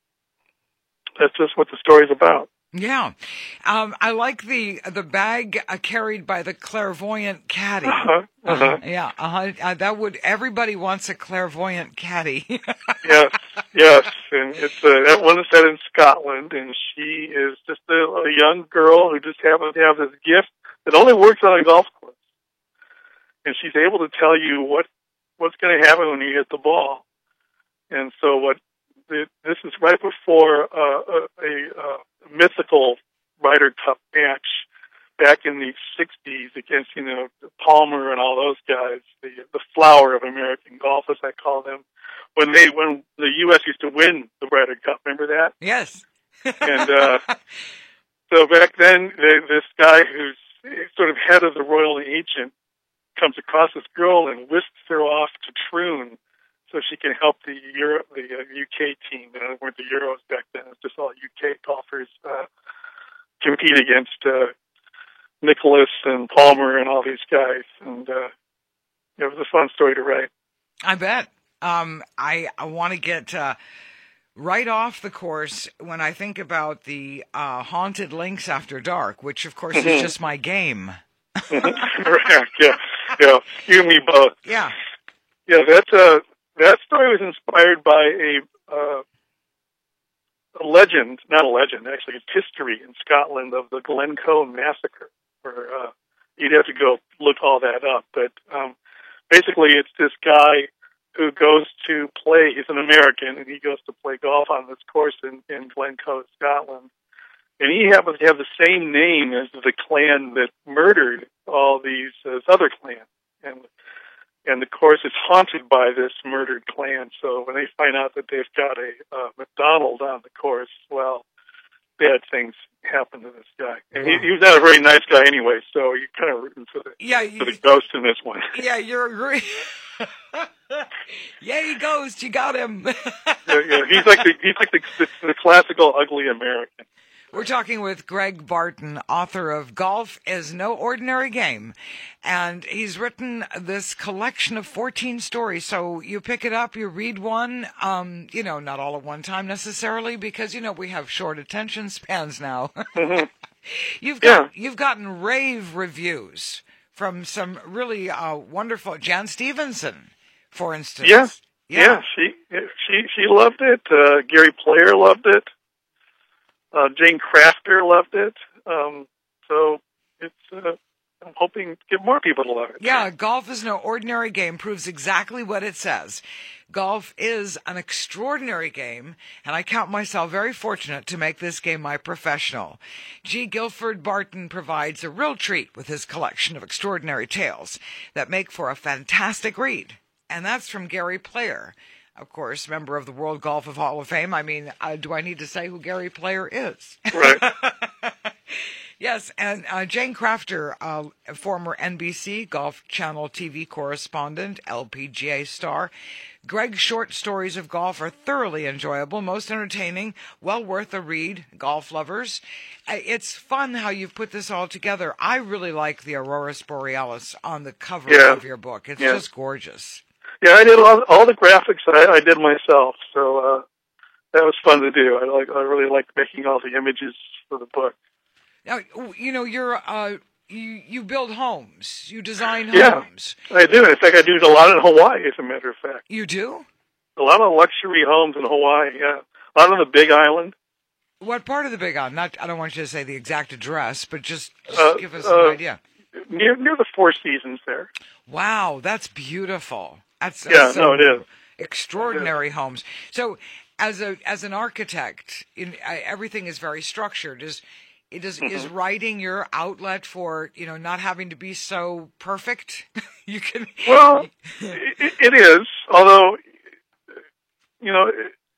that's just what the story's about. Yeah. Um, I like the the bag uh, carried by the clairvoyant caddy. Uh-huh, uh-huh. Uh, yeah, uh-huh. Uh, that would, everybody wants a clairvoyant caddy. yes, yes. And it's uh, that one is set in Scotland, and she is just a, a young girl who just happens to have this gift that only works on a golf course. And she's able to tell you what what's going to happen when you hit the ball. And so what the, this is right before uh, a, a, a mythical Ryder Cup match back in the sixties against, you know, Palmer and all those guys, the the flower of American golf, as I call them, when they when the U S used to win the Ryder Cup. Remember that? Yes. and uh, so back then, they, this guy who's sort of head of the royal agent comes across this girl and whisks her off to Troon so she can help the Euro, the uh, U K team. And it weren't the Euros back then; it's just all U K golfers uh, compete against uh, Nicholas and Palmer and all these guys. And uh, it was a fun story to write. I bet. Um, I I want to get uh, right off the course when I think about the uh, Haunted Links After Dark, which of course is just my game. Right, yeah, yeah, you and me both. Yeah, yeah. That's uh, that story was inspired by a uh, a legend, not a legend, actually, it's history in Scotland of the Glencoe massacre. Where uh, you'd have to go look all that up, but um, basically, it's this guy who goes to play. He's an American, and he goes to play golf on this course in, in Glencoe, Scotland. And he happens to have the same name as the clan that murdered all these uh, other clans. And and the course is haunted by this murdered clan. So when they find out that they've got a uh, McDonald on the course, well, bad things happen to this guy. And he, he was not a very nice guy anyway, so you're kind of rooting for the, yeah, you, for the ghost in this one. Yeah, you're agreeing. Yeah, he ghost. You got him. yeah, yeah, he's like the he's like the, the, the classical ugly American. We're talking with Greg Barton, author of Golf is No Ordinary Game. And he's written this collection of fourteen stories. So you pick it up, you read one, um, you know, not all at one time necessarily, because, you know, we have short attention spans now. Mm-hmm. You've got, yeah. You've gotten rave reviews from some really uh, wonderful, Jan Stevenson, for instance. Yeah, yeah, yeah she, she, she loved it. Uh, Gary Player loved it. Uh, Jane Crafter loved it. Um, so it's, uh, I'm hoping to get more people to love it. Yeah, Golf is No Ordinary Game proves exactly what it says. Golf is an extraordinary game, and I count myself very fortunate to make this game my professional. G. Guilford Barton provides a real treat with his collection of extraordinary tales that make for a fantastic read. And that's from Gary Player. Of course, member of the World Golf of Hall of Fame. I mean, uh, do I need to say who Gary Player is? Right. Yes, and uh, Jane Crafter, uh, former N B C Golf Channel T V correspondent, L P G A star. Greg's short stories of golf are thoroughly enjoyable, most entertaining, well worth a read, golf lovers. Uh, it's fun how you've put this all together. I really like the Aurora Borealis on the cover yeah. of your book. It's yeah. just gorgeous. Yeah, I did all, all the graphics. I, I did myself, so uh, that was fun to do. I like. I really liked making all the images for the book. Now, you know, you're uh, you you build homes, you design yeah, homes. I do. In fact, I do a lot in Hawaii. As a matter of fact, you do a lot of luxury homes in Hawaii. Yeah, a lot on the Big Island. What part of the Big Island? Not. I don't want you to say the exact address, but just, just uh, give us uh, an idea. Near near the Four Seasons there. Wow, that's beautiful. That's, that's yeah, no, it is extraordinary it is. homes. So, as a as an architect, in, uh, everything is very structured. Is it is mm-hmm. is writing your outlet for, you know, not having to be so perfect? You can. Well, it, it is. Although, you know,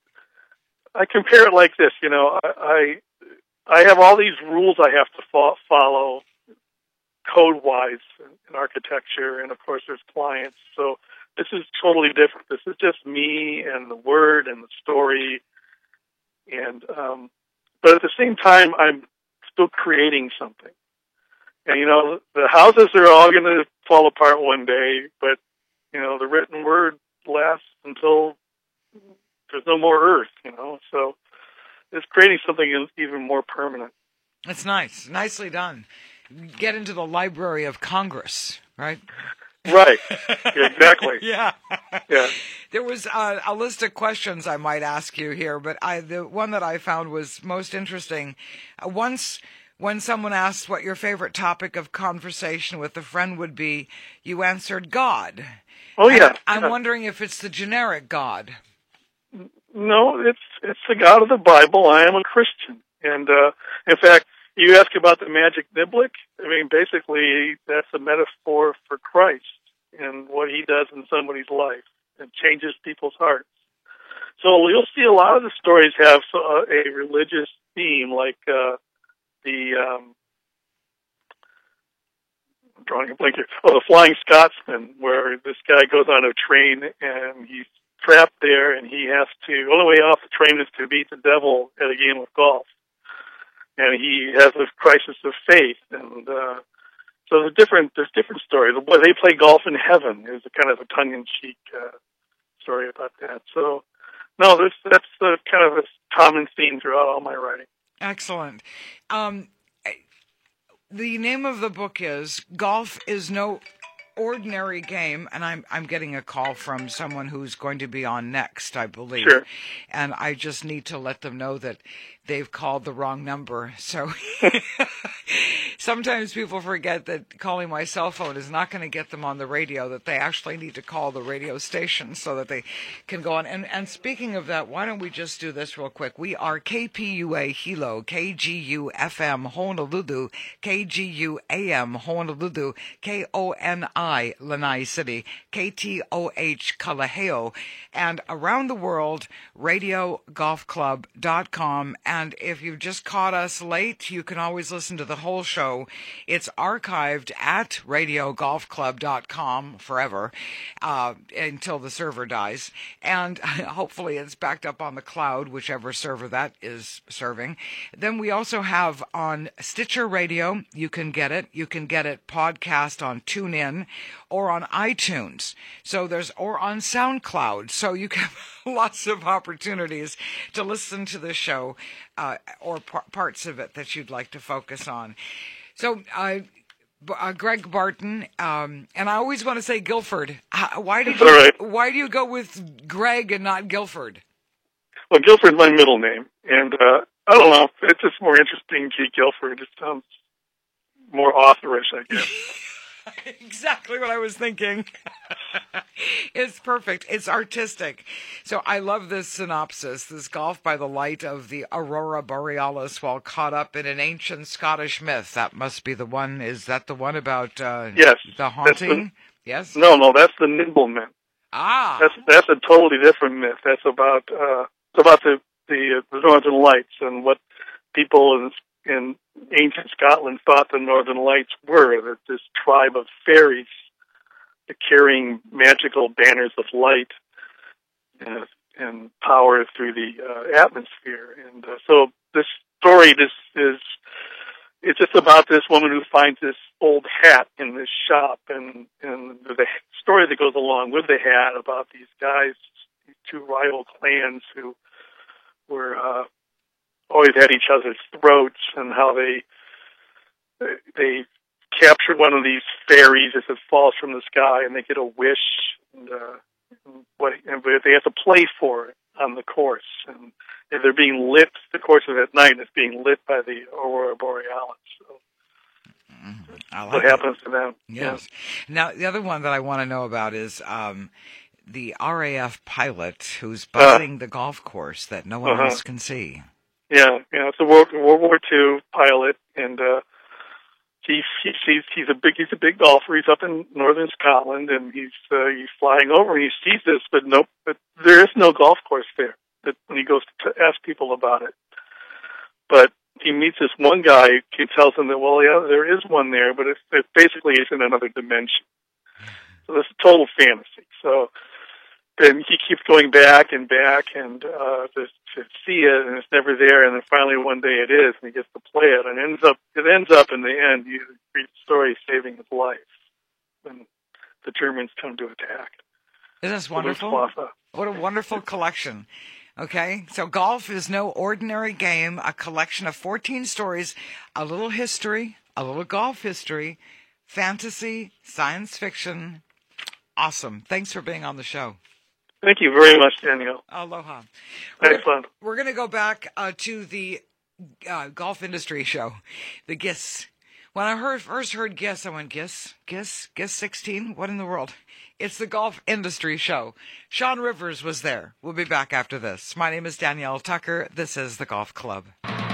I compare it like this. You know, I I have all these rules I have to fo- follow, code-wise in architecture, and of course, there's clients. So. This is totally different. This is just me and the word and the story, and um, but at the same time, I'm still creating something. And you know, the houses are all going to fall apart one day, but you know, the written word lasts until there's no more earth. You know, so it's creating something even more permanent. That's nice, nicely done. Get into the Library of Congress, right? Right. Yeah, exactly. Yeah. Yeah. There was uh, a list of questions I might ask you here, but I, the one that I found was most interesting. Uh, once, when someone asked what your favorite topic of conversation with a friend would be, you answered God. Oh, yeah. I'm yeah. wondering if it's the generic God. No, it's it's the God of the Bible. I am a Christian. And, uh, in fact, you ask about the magic niblick. I mean, basically, that's a metaphor for Christ and what he does in somebody's life and changes people's hearts. So you'll see a lot of the stories have uh, a religious theme, like uh, the um, I'm drawing a blank here. Oh, the Flying Scotsman, where this guy goes on a train and he's trapped there, and he has to. The only way off the train is to beat the devil at a game of golf. And he has this crisis of faith, and uh, so there's different. There's different stories. They play golf in heaven. There's a kind of a tongue-in-cheek uh, story about that. So, no, that's that's the kind of a common theme throughout all my writing. Excellent. Um, the name of the book is Golf is No Ordinary Game, and I'm I'm getting a call from someone who's going to be on next, I believe. Sure. And I just need to let them know that they've called the wrong number. So sometimes people forget that calling my cell phone is not going to get them on the radio, that they actually need to call the radio station so that they can go on. And, and speaking of that, why don't we just do this real quick? We are K P U A Hilo, K G U F M Honolulu, K G U A M Honolulu, K O N I Lanai City, K T O H Kalaheo, and around the world, radio golf club dot com. And if you've just caught us late, you can always listen to the whole show. It's archived at radio golf club dot com forever uh, until the server dies. And hopefully it's backed up on the cloud, whichever server that is serving. Then we also have on Stitcher Radio, you can get it. You can get it podcast on TuneIn or on iTunes. So there's, or on SoundCloud. So you can have lots of opportunities to listen to the show uh, or par- parts of it that you'd like to focus on. So, uh, uh, Greg Barton, um, and I always want to say Guilford. Uh, why did you, right. why do you go with Greg and not Guilford? Well, Guilford's my middle name, and uh, I don't know. It's just more interesting, G. Guilford. It sounds more authorish, I guess. Exactly what I was thinking. It's perfect. It's artistic. So I love this synopsis. This golf by the light of the aurora borealis while caught up in an ancient Scottish myth. That must be the one. Is that the one about uh, yes, the haunting? The, yes? No, no, that's the nimble myth. Ah. That's that's a totally different myth. That's about uh, it's about the, the, the Northern Lights and what people in in ancient Scotland thought the Northern Lights were, that this tribe of fairies carrying magical banners of light and, and power through the uh, atmosphere. And uh, so this story this is it's just about this woman who finds this old hat in this shop, and, and the story that goes along with the hat about these guys, these two rival clans who were uh, always had each other's throats, and how they they capture one of these fairies as it falls from the sky, and they get a wish, and, uh, and what and they have to play for it on the course, and if they're being lit, the course of that night is being lit by the aurora borealis. So mm-hmm. I like what it. happens to them? Yes. Yeah. Now the other one that I want to know about is um, the R A F pilot who's buzzing uh, the golf course that no one uh-huh. else can see. Yeah, yeah, it's a World, World War Two pilot, and uh, he, he he's he's a big he's a big golfer. He's up in northern Scotland, and he's uh, he's flying over, and he sees this, but nope, but there is no golf course there. That when he goes to ask people about it, but he meets this one guy who tells him that, well, yeah, there is one there, but it's, it basically is in another dimension. So this is total fantasy. So then he keeps going back and back and uh, to, to see it, and it's never there. And then finally one day it is, and he gets to play it, and it ends up it ends up in the end. You read the story saving his life when the Germans come to attack. Isn't this wonderful? What a wonderful collection. Okay, so golf is no ordinary game, a collection of fourteen stories, a little history, a little golf history, fantasy, science fiction. Awesome. Thanks for being on the show. Thank you very much, Danielle. Aloha. Excellent. We're, we're going to go back uh, to the uh, golf industry show, the G I S. When I heard, first heard G I S, I went, G I S? G I S? G I S sixteen? What in the world? It's the golf industry show. Sean Rivers was there. We'll be back after this. My name is Danielle Tucker. This is The Golf Club.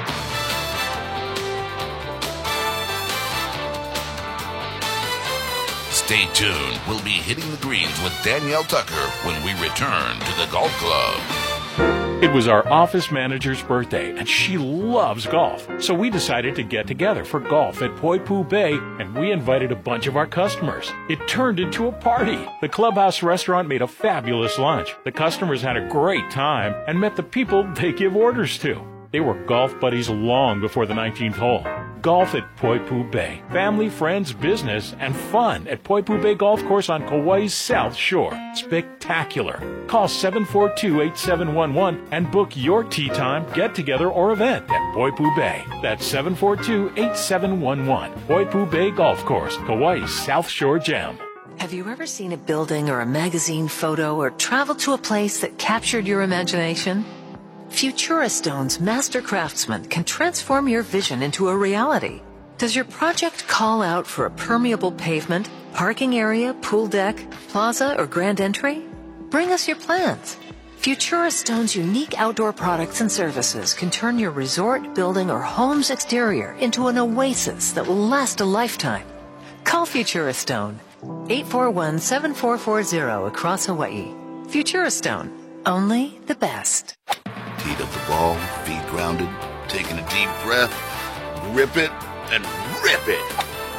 Stay tuned. We'll be hitting the greens with Danielle Tucker when we return to The Golf Club. It was our office manager's birthday, and she loves golf. So we decided to get together for golf at Poipu Bay, and we invited a bunch of our customers. It turned into a party. The Clubhouse restaurant made a fabulous lunch. The customers had a great time and met the people they give orders to. They were golf buddies long before the nineteenth hole. Golf at Poipu Bay. Family, friends, business, and fun at Poipu Bay Golf Course on Kauai's South Shore. Spectacular. Call seven four two, eight seven one one and book your tee time, get-together, or event at Poipu Bay. That's seven four two, eight seven one one. Poipu Bay Golf Course, Kauai's South Shore Gem. Have you ever seen a building or a magazine photo or traveled to a place that captured your imagination? Futura Stone's master craftsmen can transform your vision into a reality. Does your project call out for a permeable pavement, parking area, pool deck, plaza, or grand entry? Bring us your plans. Futura Stone's unique outdoor products and services can turn your resort, building, or home's exterior into an oasis that will last a lifetime. Call Futura Stone, eight four one, seven four four zero across Hawaii. Futura Stone, only the best. Teed up the ball, feet grounded, taking a deep breath, grip it, and rip it.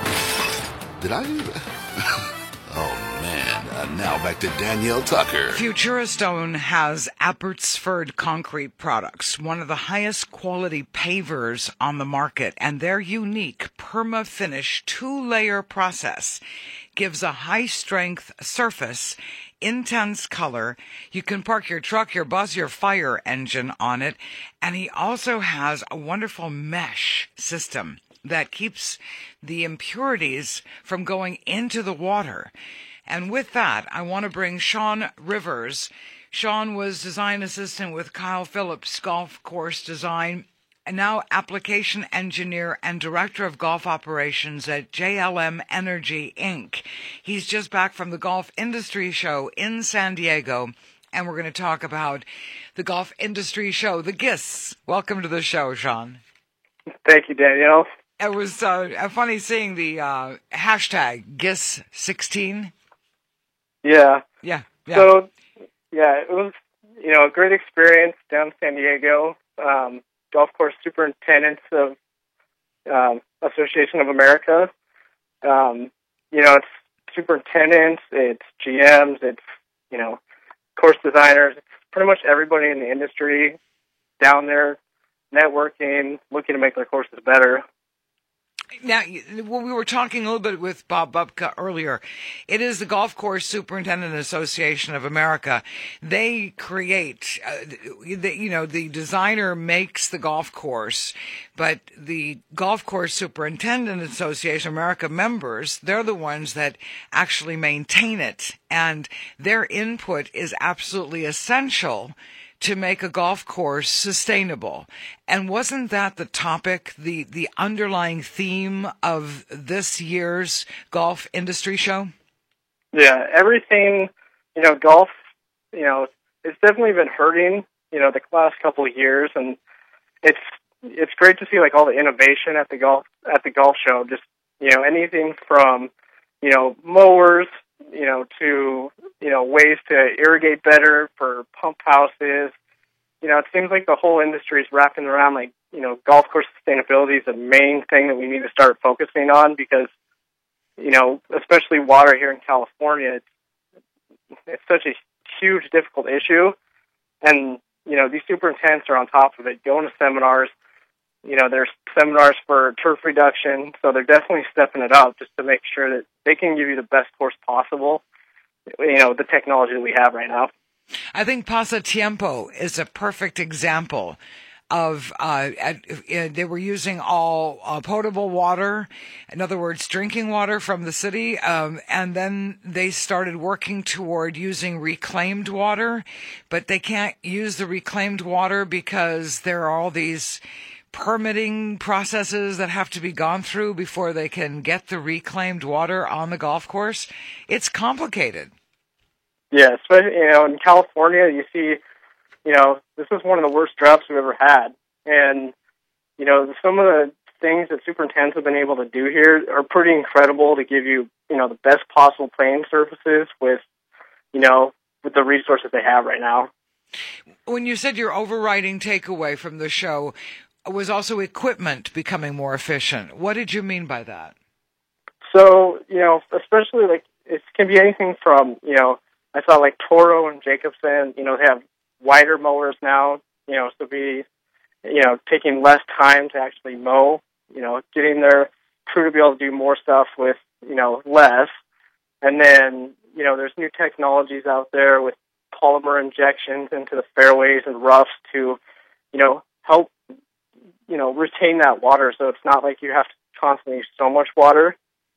Did I do that? Oh, man. Uh, now back to Danielle Tucker. Futura Stone has Abbotsford Concrete Products, one of the highest quality pavers on the market, and their unique perma-finish two-layer process gives a high-strength surface, intense color. You can park your truck, your bus, your fire engine on it, and he also has a wonderful mesh system that keeps the impurities from going into the water. And with that, I want to bring Sean Rivers. Sean was design assistant with Kyle Phillips Golf Course Design, and now application engineer and director of golf operations at J L M Energy, Incorporated. He's just back from the Golf Industry Show in San Diego, and we're going to talk about the Golf Industry Show, the G I S. Welcome to the show, Sean. Thank you, Danielle. It was uh, funny seeing the uh, hashtag G I S sixteen. Yeah. Yeah. Yeah. So, yeah, it was, you know, a great experience down in San Diego. Um, Golf Course Superintendents of um, Association of America. Um, you know, it's superintendents, it's G Ms, it's, you know, course designers. It's pretty much everybody in the industry down there networking, looking to make their courses better. Now, when we were talking a little bit with Bob Bubka earlier, it is the Golf Course Superintendent Association of America. They create, uh, the, you know, the designer makes the golf course, but the Golf Course Superintendent Association of America members, they're the ones that actually maintain it, and their input is absolutely essential to make a golf course sustainable. And wasn't that the topic, the, the underlying theme of this year's Golf Industry Show? Yeah, everything, you know, golf, you know, it's definitely been hurting, you know, the last couple of years, and it's it's great to see like all the innovation at the golf at the golf show. Just, you know, anything from, you know, mowers, you know, to, you know, ways to irrigate better for pump houses. You know, it seems like the whole industry is wrapping around, like, you know, golf course sustainability is the main thing that we need to start focusing on because, you know, especially water here in California, it's, it's such a huge, difficult issue. And, you know, these superintendents are on top of it, going to seminars. You know, there's seminars for turf reduction, so they're definitely stepping it up just to make sure that they can give you the best course possible, you know, the technology that we have right now. I think Pasatiempo is a perfect example of, uh, at, uh, they were using all uh, potable water, in other words, drinking water from the city, um, and then they started working toward using reclaimed water, but they can't use the reclaimed water because there are all these permitting processes that have to be gone through before they can get the reclaimed water on the golf course. It's complicated. Yeah, especially, you know, in California, you see, you know, this is one of the worst droughts we've ever had. And, you know, some of the things that superintendents have been able to do here are pretty incredible to give you, you know, the best possible playing surfaces with, you know, with the resources they have right now. When you said your overriding takeaway from the show was also equipment becoming more efficient, what did you mean by that? So, you know, especially like it can be anything from, you know, I saw like Toro and Jacobson, you know, they have wider mowers now, you know, so be, you know, taking less time to actually mow, you know, getting their crew to be able to do more stuff with, you know, less. And then, you know, there's new technologies out there with polymer injections into the fairways and roughs to, you know, help, you know, retain that water so it's not like you have to constantly use so much water.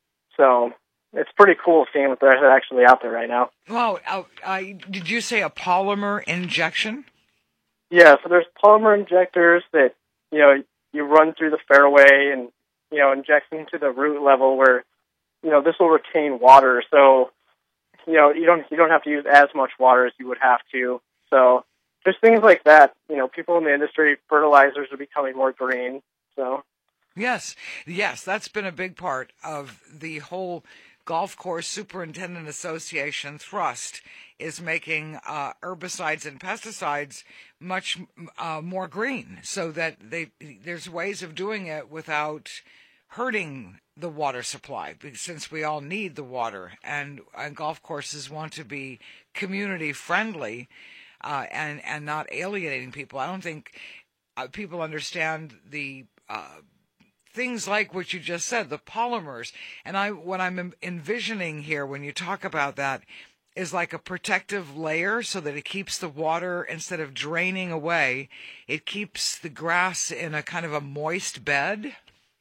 So it's pretty cool seeing what they're actually out there right now. Well, uh, uh, did you say a polymer injection? Yeah, so there's polymer injectors that, you know, you run through the fairway and, you know, injection to the root level where, you know, this will retain water. So, you know, you don't you don't have to use as much water as you would have to. So just things like that. You know, people in the industry, fertilizers are becoming more green. So yes, yes, that's been a big part of the whole Golf Course Superintendent Association thrust, is making uh, herbicides and pesticides much uh, more green, so that they there's ways of doing it without hurting the water supply, since we all need the water, and, and golf courses want to be community friendly uh, and and not alienating people. I don't think uh, people understand the uh, things like what you just said, the polymers. And I, what I'm envisioning here when you talk about that is like a protective layer, so that it keeps the water, instead of draining away, it keeps the grass in a kind of a moist bed.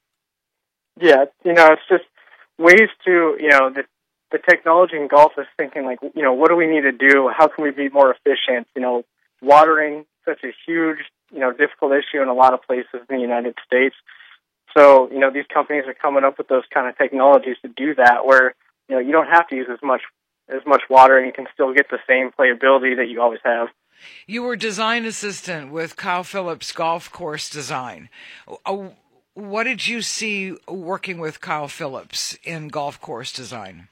Yeah, you know, it's just ways to, you know, the the technology in golf is thinking like, you know, what do we need to do? How can we be more efficient? You know, watering, such a huge, you know, difficult issue in a lot of places in the United States. So, you know, these companies are coming up with those kind of technologies to do that, where, you know, you don't have to use as much as much water, and you can still get the same playability that you always have. You were design assistant with Kyle Phillips Golf Course Design. Uh, what did you see working with Kyle Phillips in golf course design?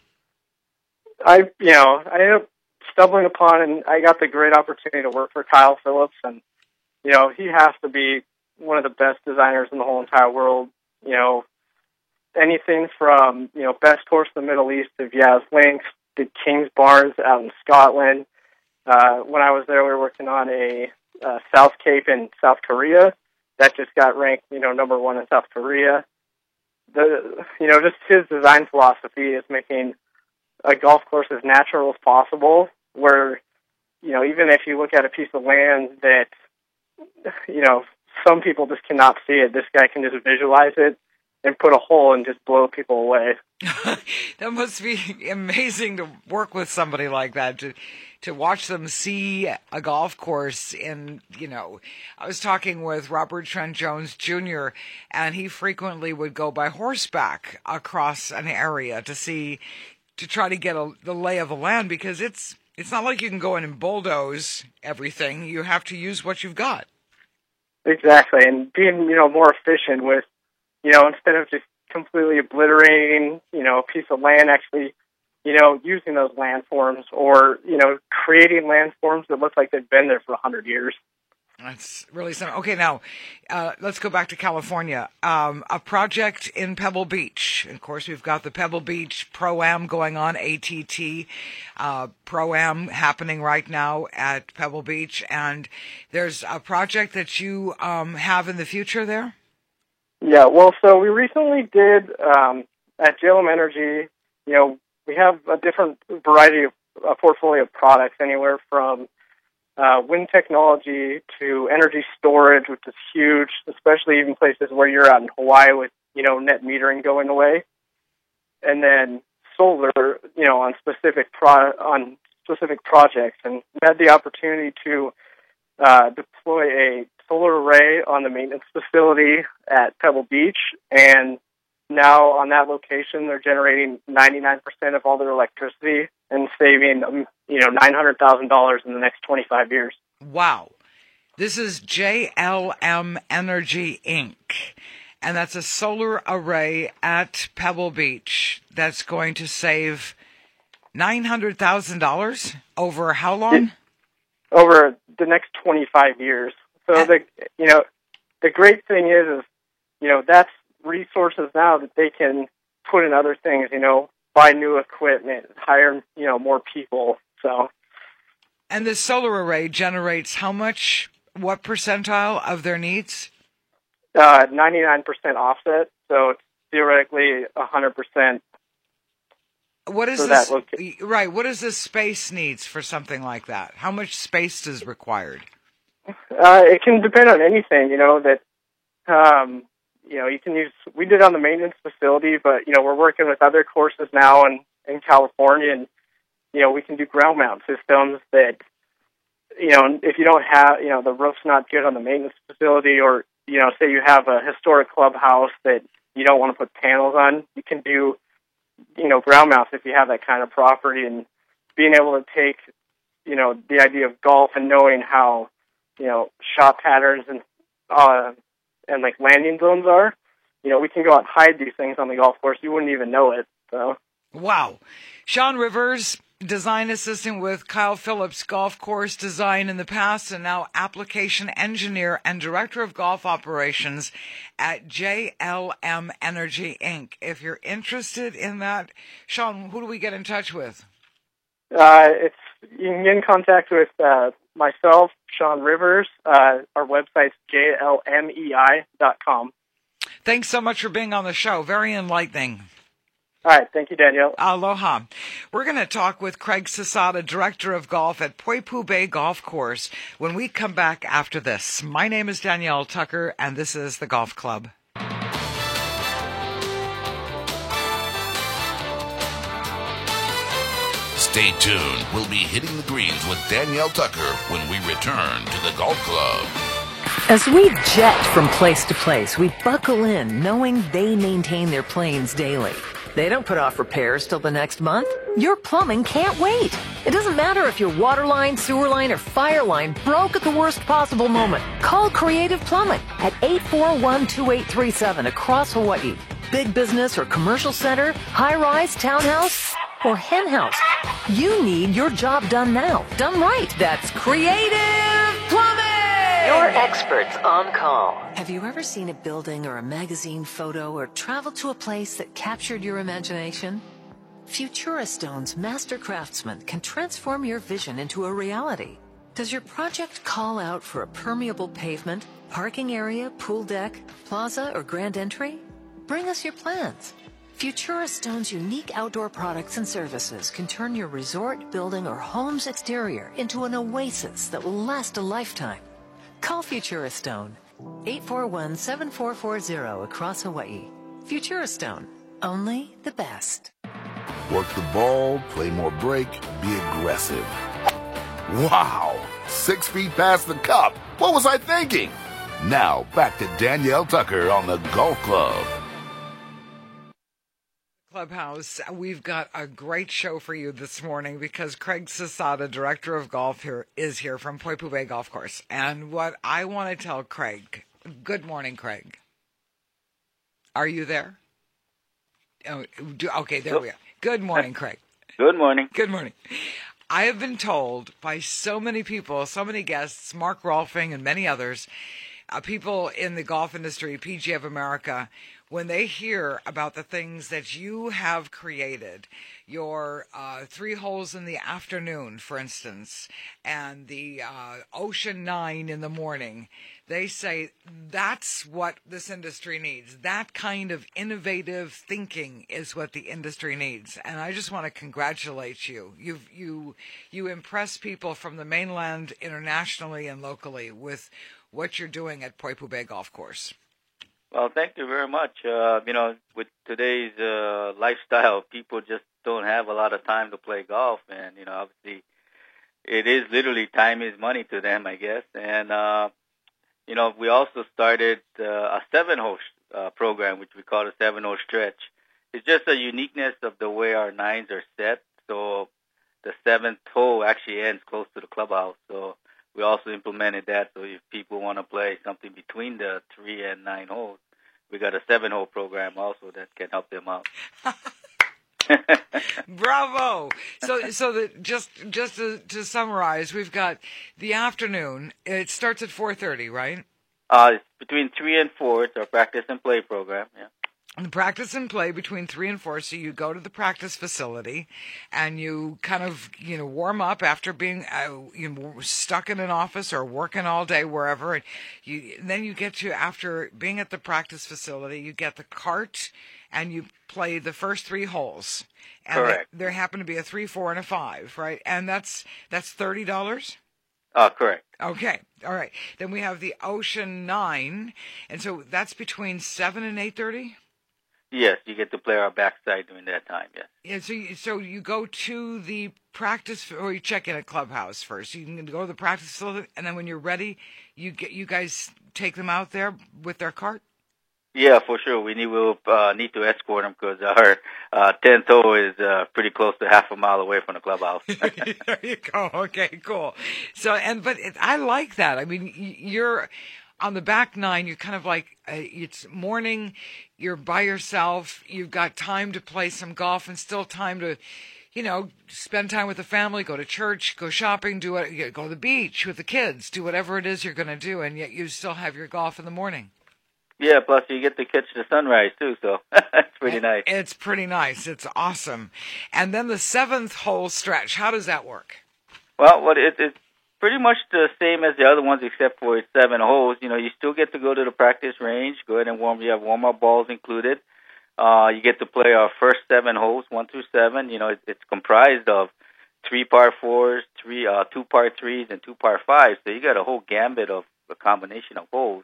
I, you know, I ended up stumbling upon, and I got the great opportunity to work for Kyle Phillips, and, you know, he has to be one of the best designers in the whole entire world. You know, anything from, you know, best course in the Middle East to Yas Links, did Kings Barnes out in Scotland. Uh, when I was there, we were working on a uh, South Cape in South Korea that just got ranked, you know, number one in South Korea. The, you know, just his design philosophy is making a golf course as natural as possible, where, you know, even if you look at a piece of land that, you know, some people just cannot see it, this guy can just visualize it and put a hole and just blow people away. That must be amazing to work with somebody like that, to to watch them see a golf course. In, you know, I was talking with Robert Trent Jones Junior, and he frequently would go by horseback across an area to see, to try to get a, the lay of the land, because it's it's not like you can go in and bulldoze everything. You have to use what you've got. Exactly, and being, you know, more efficient with, you know, instead of just completely obliterating, you know, a piece of land, actually, you know, using those landforms, or, you know, creating landforms that look like they've been there for a hundred years. That's really something. Okay, now, uh, let's go back to California. Um, a project in Pebble Beach. Of course, we've got the Pebble Beach Pro-Am going on, A T T uh, Pro-Am happening right now at Pebble Beach. And there's a project that you um, have in the future there? Yeah, well, so we recently did, um, at J L M Energy, you know, we have a different variety of a portfolio of products, anywhere from Uh, wind technology to energy storage, which is huge, especially even places where you're out in Hawaii with, you know, net metering going away. And then solar, you know, on specific pro- on specific projects. And we had the opportunity to uh, deploy a solar array on the maintenance facility at Pebble Beach. And now on that location, they're generating ninety-nine percent of all their electricity and saving, um, you know, nine hundred thousand dollars in the next twenty-five years. Wow. This is J L M Energy, Incorporated. And that's a solar array at Pebble Beach that's going to save nine hundred thousand dollars over how long? Over the next twenty-five years. So, the you know, the great thing is, is, you know, that's resources now that they can put in other things, you know, buy new equipment, hire, you know, more people. So, and this solar array generates how much, what percentile of their needs? Uh, ninety-nine percent offset, so it's theoretically one hundred percent. What is this? Loca- right, what is this space needs for something like that? How much space is required? Uh, it can depend on anything, you know, that, um, you know, you can use, we did on the maintenance facility, but, you know, we're working with other courses now in, in California, and, you know, we can do ground mount systems that, you know, if you don't have, you know, the roof's not good on the maintenance facility, or, you know, say you have a historic clubhouse that you don't want to put panels on, you can do, you know, ground mounts if you have that kind of property, and being able to take, you know, the idea of golf and knowing how, you know, shot patterns and uh, and like landing zones are, you know, we can go out and hide these things on the golf course. You wouldn't even know it. So. Wow. Sean Rivers, design assistant with Kyle Phillips Golf Course Design in the past, and now application engineer and director of golf operations at J L M Energy Incorporated. If you're interested in that, Sean, who do we get in touch with? Uh, it's you can get in contact with uh, myself, Sean Rivers. Uh, our website's J L M E I dot com. Thanks so much for being on the show. Very enlightening. All right. Thank you, Danielle. Aloha. We're going to talk with Craig Sasada, Director of Golf at Poipu Bay Golf Course, when we come back after this. My name is Danielle Tucker, and this is The Golf Club. Stay tuned. We'll be hitting the greens with Danielle Tucker when we return to The Golf Club. As we jet from place to place, we buckle in knowing they maintain their planes daily. They don't put off repairs till the next month. Your plumbing can't wait. It doesn't matter if your water line, sewer line, or fire line broke at the worst possible moment. Call Creative Plumbing at eight four one, two eight three seven across Hawaii. Big business or commercial center, high-rise, townhouse, or hen house. You need your job done now. Done right. That's Creative Plumbing! Your experts on call. Have you ever seen a building or a magazine photo or traveled to a place that captured your imagination? Futura Stone's master craftsmen can transform your vision into a reality. Does your project call out for a permeable pavement, parking area, pool deck, plaza, or grand entry? Bring us your plans. Futura Stone's unique outdoor products and services can turn your resort, building, or home's exterior into an oasis that will last a lifetime. Call Futura Stone, eight four one, seven four four zero across Hawaii. Futura Stone, only the best. Work the ball, play more break, be aggressive. Wow! Six feet past the cup. What was I thinking? Now, back to Danielle Tucker on The Golf Club. Clubhouse, we've got a great show for you this morning because Craig Sasada, Director of Golf, here is here from Poipu Bay Golf Course. And what I want to tell Craig, good morning, Craig. Are you there? Oh, do, okay, there we are. Good morning, Craig. Good morning. Good morning. I have been told by so many people, so many guests, Mark Rolfing and many others, uh, people in the golf industry, P G A of America, when they hear about the things that you have created, your uh, three holes in the afternoon, for instance, and the uh, Ocean Nine in the morning, they say that's what this industry needs. That kind of innovative thinking is what the industry needs. And I just want to congratulate you. You've, you you impress people from the mainland, internationally, and locally with what you're doing at Poipu Bay Golf Course. Well, thank you very much. Uh, you know, with today's uh, lifestyle, people just don't have a lot of time to play golf. And, you know, obviously it is literally time is money to them, I guess. And, uh, you know, we also started uh, a seven-hole uh, program, which we call a seven-hole stretch. It's just a uniqueness of the way our nines are set. So the seventh hole actually ends close to the clubhouse. So we also implemented that, so if people want to play something between the three and nine holes, we got a seven-hole program also that can help them out. Bravo! So, so the, just just to, to summarize, we've got the afternoon. It starts at four thirty, right? Uh, it's between three and four. It's our practice and play program. Yeah. And practice and play between three and four. So you go to the practice facility, and you kind of you know warm up after being uh, you know, stuck in an office or working all day wherever. And you and then you get to after being at the practice facility, you get the cart, and you play the first three holes. And correct. There, there happen to be a three, four, and a five, right? And that's that's thirty dollars. Uh, correct. Okay. All right. Then we have the Ocean Nine, and so that's between seven and eight thirty. Yes, you get to play our backside during that time, yes. Yeah, so you, so you go to the practice, or you check in at clubhouse first. You can go to the practice facility, and then when you're ready, you get you guys take them out there with their cart? Yeah, for sure. We need we'll uh, need to escort them because our uh, tenth hole is uh, pretty close to half a mile away from the clubhouse. There you go. Okay, cool. So, and but it, I like that. I mean, you're on the back nine. You're kind of like uh, it's morning. You're by yourself. You've got time to play some golf and still time to, you know, spend time with the family, go to church, go shopping, do what, go to the beach with the kids, do whatever it is you're going to do, and yet you still have your golf in the morning. Yeah, plus you get to catch the sunrise, too, so it's pretty nice. It's pretty nice. It's awesome. And then the seventh hole stretch, how does that work? Well, what it, it's pretty much the same as the other ones except for it's seven holes. You know, you still get to go to the practice range, go ahead and warm. You have warm-up balls included. Uh, you get to play our first seven holes, one through seven. You know, it, it's comprised of three par fours, three, uh, two par threes, and two par fives. So you got a whole gambit of a combination of holes.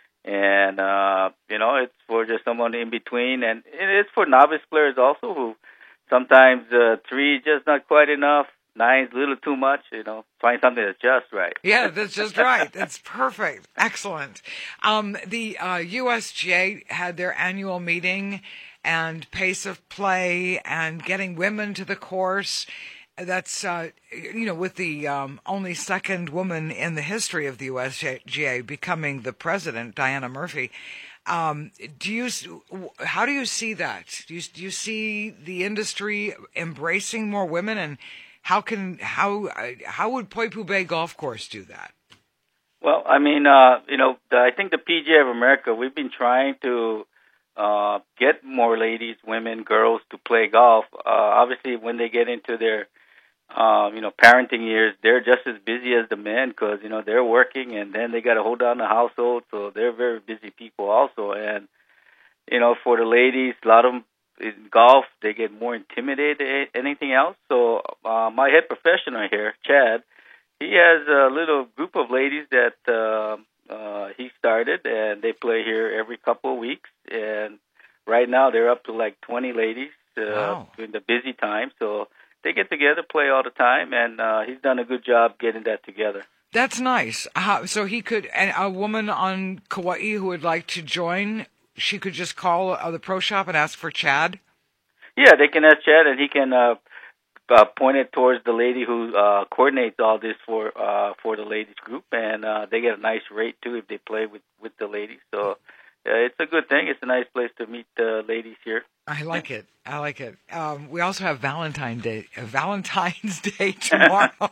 And, uh, you know, it's for just someone in between. And it's for novice players also who sometimes uh, three is just not quite enough, nine's a little too much, you know, find something that's just right. Yeah, that's just right. That's perfect. Excellent. Um, the uh, U S G A had their annual meeting and pace of play and getting women to the course. That's, uh, you know, with the um, only second woman in the history of the U S G A becoming the president, Diana Murphy. Um, do you, how do you see that? Do you, do you see the industry embracing more women, and how can, how, how would Poipu Bay Golf Course do that? Well, I mean, uh, you know, the, I think the P G A of America, we've been trying to uh, get more ladies, women, girls to play golf. Uh, obviously, when they get into their Um, you know, parenting years, they're just as busy as the men because, you know, they're working and then they got to hold down the household. So they're very busy people also. And, you know, for the ladies, a lot of them in golf, they get more intimidated than anything else. So uh, my head professional here, Chad, he has a little group of ladies that uh, uh, he started, and they play here every couple of weeks. And right now they're up to like twenty ladies uh, wow. during the busy time. So they get together, play all the time, and uh, he's done a good job getting that together. That's nice. Uh, so he could, and a woman on Kauai who would like to join, she could just call uh, the pro shop and ask for Chad? Yeah, they can ask Chad, and he can uh, uh, point it towards the lady who uh, coordinates all this for uh, for the ladies group, and uh, they get a nice rate, too, if they play with, with the ladies. So uh, it's a good thing. It's a nice place to meet the ladies here. I like it. I like it. Um, we also have Valentine's Day, uh, Valentine's Day tomorrow.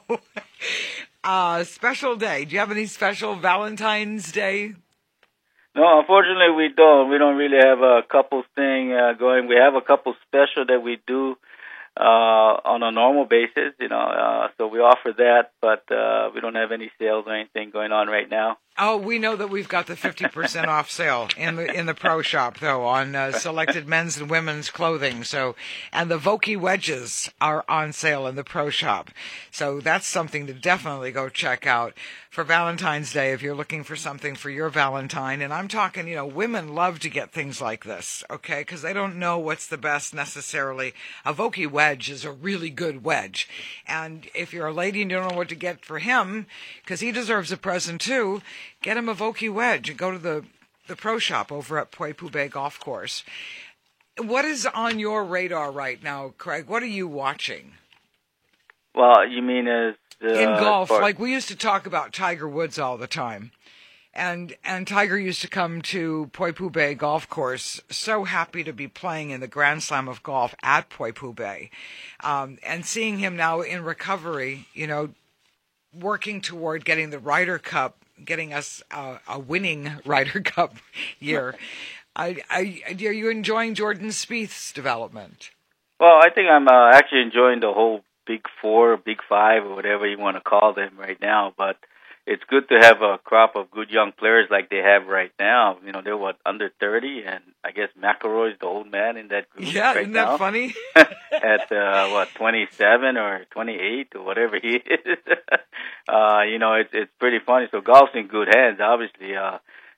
uh, special day. Do you have any special Valentine's Day? No, unfortunately we don't. We don't really have a couples thing uh, going. We have a couple special that we do uh, on a normal basis, you know, uh, so we offer that, but uh, we don't have any sales or anything going on right now. Oh, we know that we've got the fifty percent off sale in the in the pro shop, though, on uh, selected men's and women's clothing. So, and the Vokey wedges are on sale in the pro shop. So that's something to definitely go check out for Valentine's Day if you're looking for something for your Valentine. And I'm talking, you know, women love to get things like this, okay, because they don't know what's the best necessarily. A Vokey wedge is a really good wedge. And if you're a lady and you don't know what to get for him, because he deserves a present too, get him a Vokey wedge and go to the, the pro shop over at Poipu Bay Golf Course. What is on your radar right now, Craig? What are you watching? Well, you mean as... Uh, in golf, for... like we used to talk about Tiger Woods all the time. And and Tiger used to come to Poipu Bay Golf Course, so happy to be playing in the Grand Slam of golf at Poipu Bay. Um, and seeing him now in recovery, you know, working toward getting the Ryder Cup, getting us uh, a winning Ryder Cup year. I, I, are you enjoying Jordan Spieth's development? Well, I think I'm uh, actually enjoying the whole Big Four, Big Five, or whatever you want to call them right now. But it's good to have a crop of good young players like they have right now. You know, they're, what, under thirty, and I guess McIlroy's the old man in that group Yeah, right isn't now. that funny? At, uh, what, twenty-seven or twenty-eight or whatever he is. uh, you know, it's it's pretty funny. So golf's in good hands, obviously. Uh,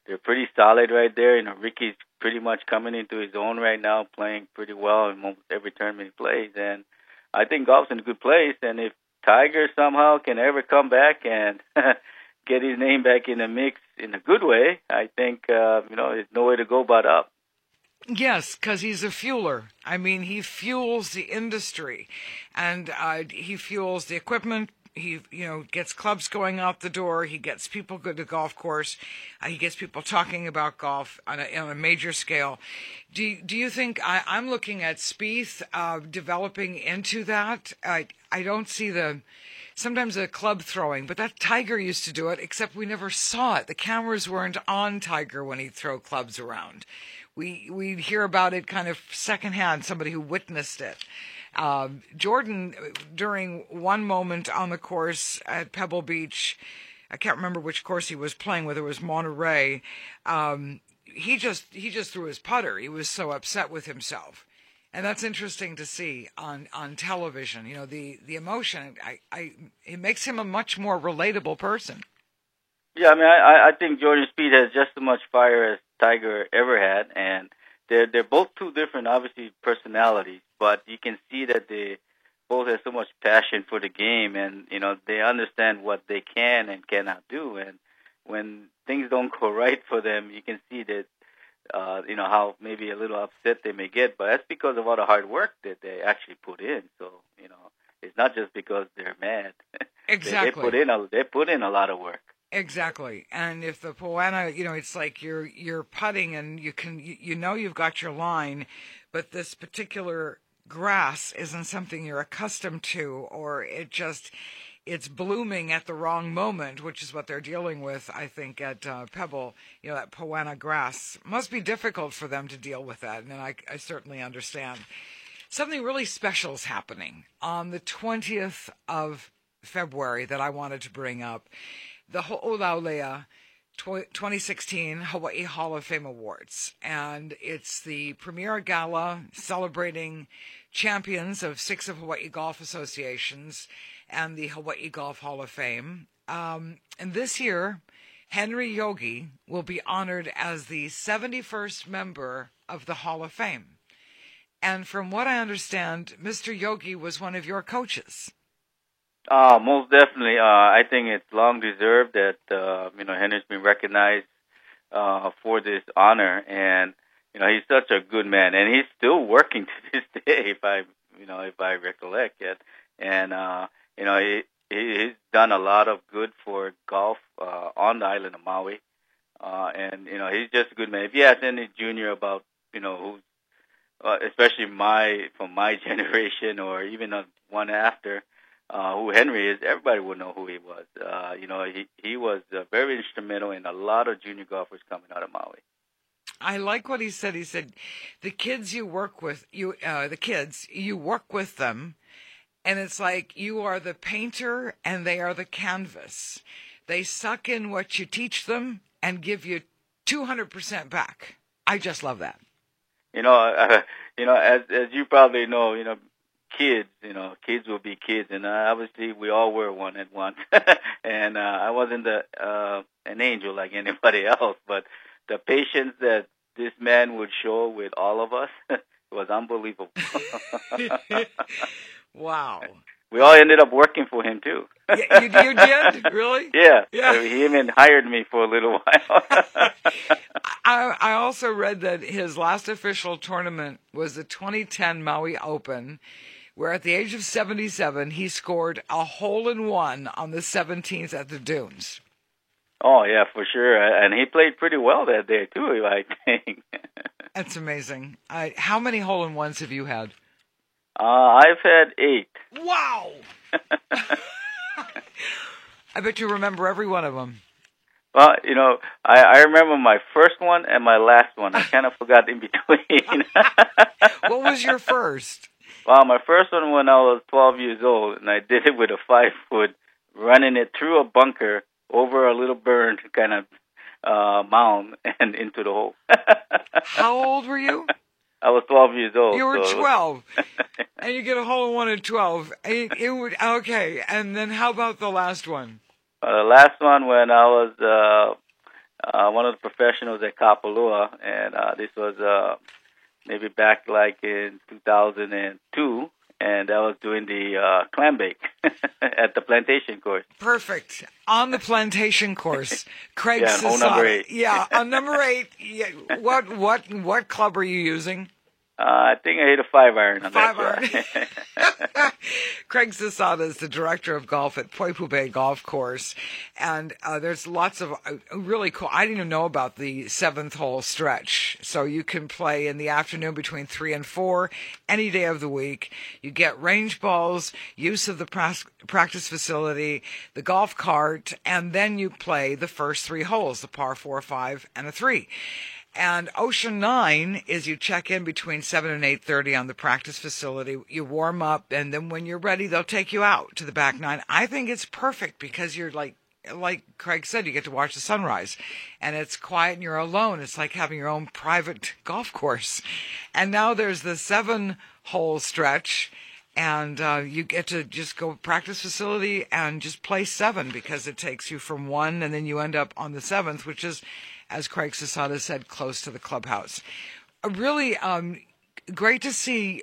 they're pretty solid right there. You know, Ricky's pretty much coming into his own right now, playing pretty well in most every tournament he plays. And I think golf's in a good place. And if Tiger somehow can ever come back and get his name back in the mix in a good way, I think, uh, you know, there's no way to go but up. Yes, because he's a fueler. I mean, he fuels the industry, and uh, he fuels the equipment. He, you know, gets clubs going out the door. He gets people good to golf course. Uh, he gets people talking about golf on a, on a major scale. Do you, do you think I, I'm looking at Spieth uh, developing into that? I I don't see the sometimes the club throwing, but that Tiger used to do it. Except we never saw it. The cameras weren't on Tiger when he'd throw clubs around. We we hear about it kind of secondhand. Somebody who witnessed it. Uh, Jordan, during one moment on the course at Pebble Beach, I can't remember which course he was playing, whether it was Monterey, um, he just he just threw his putter. He was so upset with himself. And that's interesting to see on, on television. You know, the, the emotion, I, I, it makes him a much more relatable person. Yeah, I mean, I, I think Jordan Spieth has just as much fire as Tiger ever had, and they're they're both two different, obviously, personalities. But you can see that they both have so much passion for the game, and you know they understand what they can and cannot do. And when things don't go right for them, you can see that uh, you know how maybe a little upset they may get. But that's because of all the hard work that they actually put in. So you know it's not just because they're mad. Exactly. they, they put in a they put in a lot of work. Exactly. And if the Poa annua, you know, it's like you're you're putting and you can you, you know you've got your line, but this particular grass isn't something you're accustomed to, or it just it's blooming at the wrong moment, which is what they're dealing with, I think, at uh, Pebble. You know, that Poa annua grass must be difficult for them to deal with that, and I, I certainly understand. Something really special is happening on the twentieth of February that I wanted to bring up. The Ho'olaulea twenty sixteen Hawaii Hall of Fame Awards. And it's the premier gala celebrating champions of six of Hawaii golf associations and the Hawaii Golf Hall of Fame. Um, and this year, Henry Yogi will be honored as the seventy-first member of the Hall of Fame. And from what I understand, Mister Yogi was one of your coaches. Uh, most definitely. Uh, I think it's long deserved that, uh, you know, Henry's been recognized, uh, for this honor. And, you know, he's such a good man. And he's still working to this day, if I, you know, if I recollect it. And, uh, you know, he, he's done a lot of good for golf, uh, on the island of Maui. Uh, and, you know, he's just a good man. If you ask any junior about, you know, who, uh, especially my, from my generation or even uh, one after, Uh, who Henry is, everybody would know who he was. Uh, you know, he, he was uh, very instrumental in a lot of junior golfers coming out of Maui. I like what he said. He said, the kids you work with, you uh, the kids, you work with them, and it's like you are the painter and they are the canvas. They suck in what you teach them and give you two hundred percent back. I just love that. You know, uh, you know, as as you probably know, you know, kids, you know, kids will be kids, and uh, obviously we all were one at once. and uh, I wasn't the, uh, an angel like anybody else, but the patience that this man would show with all of us was unbelievable. Wow. We all ended up working for him, too. Yeah, you, you did? Really? Yeah. Yeah. I mean, he even hired me for a little while. I, I also read that his last official tournament was the twenty ten Maui Open, where at the age of seventy-seven, he scored a hole-in-one on the seventeenth at the Dunes. Oh, yeah, for sure. And he played pretty well that day, too, I think. That's amazing. Uh, how many hole-in-ones have you had? Uh, I've had eight. Wow! I bet you remember every one of them. Well, you know, I, I remember my first one and my last one. I kind of forgot in between. What was your first? Well, my first one when I was twelve years old, and I did it with a five-foot, running it through a bunker over a little burned kind of uh, mound and into the hole. How old were you? I was twelve years old. You were so. twelve, and you get a hole-in-one at twelve. It, it would, okay, and then how about the last one? Uh, the last one when I was uh, uh, one of the professionals at Kapalua, and uh, this was uh, maybe back like in two thousand two, and I was doing the uh, clam bake at the plantation course. Perfect. On the plantation course, Craig yeah, hole number eight. Yeah, on number eight. Yeah, what what what club are you using? Uh, I think I hit a five iron on five that. iron. Craig Sasada is the director of golf at Poipu Bay Golf Course, and uh, there's lots of uh, really cool. I didn't even know about the seventh hole stretch, so you can play in the afternoon between three and four, any day of the week. You get range balls, use of the pras- practice facility, the golf cart, and then you play the first three holes: the par four, five, and a three. And Ocean nine is you check in between seven and eight thirty on the practice facility. You warm up, and then when you're ready, they'll take you out to the back nine. I think it's perfect because you're like, like Craig said, you get to watch the sunrise. And it's quiet and you're alone. It's like having your own private golf course. And now there's the seven-hole stretch, and uh, you get to just go practice facility and just play seven because it takes you from one, and then you end up on the seventh, which is, as Craig Sasada said, close to the clubhouse. Uh, really um, great to see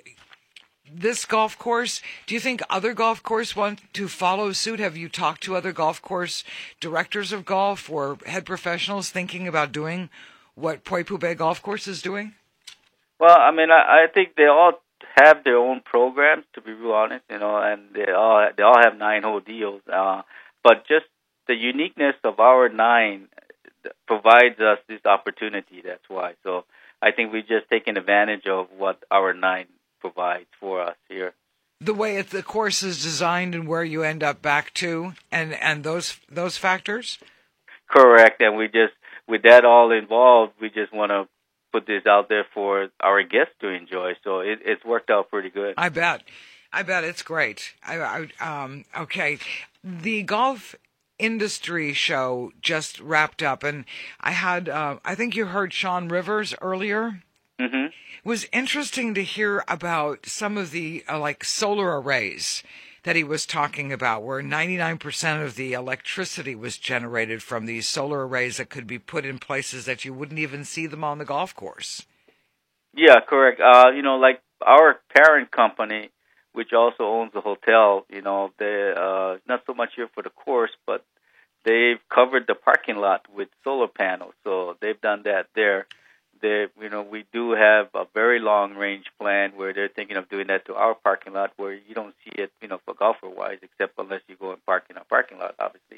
this golf course. Do you think other golf courses want to follow suit? Have you talked to other golf course directors of golf or head professionals thinking about doing what Poipu Bay Golf Course is doing? Well, I mean, I, I think they all have their own programs, to be real honest, you know, and they all they all have nine-hole deals. Uh, but just the uniqueness of our nine provides us this opportunity. That's why. So I think we've just taken advantage of what our nine provides for us here. The way it, the course is designed and where you end up back to, and, and those those factors? Correct. And we just, with that all involved, we just want to put this out there for our guests to enjoy. So it, it's worked out pretty good. I bet. I bet it's great. I, I um okay. The golf industry show just wrapped up, and I had uh, I think you heard Sean Rivers earlier. Mm-hmm. It was interesting to hear about some of the uh, like solar arrays that he was talking about, where ninety-nine percent of the electricity was generated from these solar arrays that could be put in places that you wouldn't even see them on the golf course. Yeah, correct. Uh, you know, like our parent company, which also owns the hotel, you know, they uh, not so much here for the course, but they've covered the parking lot with solar panels. So they've done that there. They, you know, we do have a very long range plan where they're thinking of doing that to our parking lot, where you don't see it, you know, for golfer wise, except unless you go and park in our parking lot, obviously.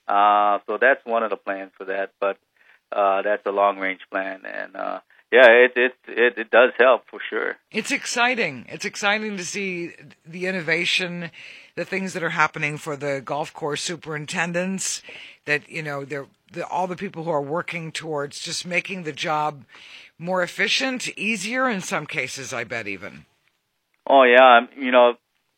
Uh, so that's one of the plans for that, but uh, that's a long range plan, and uh, yeah, it, it it it does help for sure. It's exciting. It's exciting to see the innovation, the things that are happening for the golf course superintendents. That, you know, they're the, all the people who are working towards just making the job more efficient, easier in some cases, I bet even. Oh yeah, you know,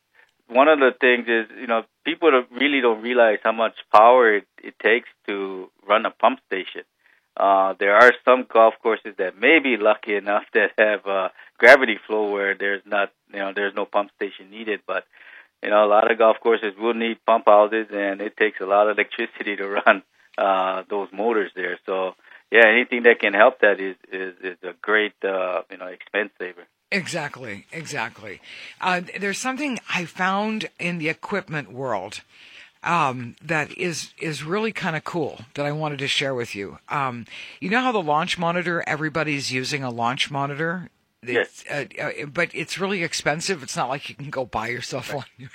one of the things is, you know, people don't, really don't realize how much power it, it takes to run a pump station. Uh, there are some golf courses that may be lucky enough that have uh, gravity flow where there's not, you know, there's no pump station needed. But, you know, a lot of golf courses will need pump houses, and it takes a lot of electricity to run uh, those motors there. So, yeah, anything that can help that is is, is a great, uh, you know, expense saver. Exactly, exactly. Uh, there's something I found in the equipment world um, that is is really kind of cool that I wanted to share with you. Um, you know how the launch monitor, everybody's using a launch monitor? Yes. Uh, uh, but it's really expensive. It's not like you can go buy yourself one. You're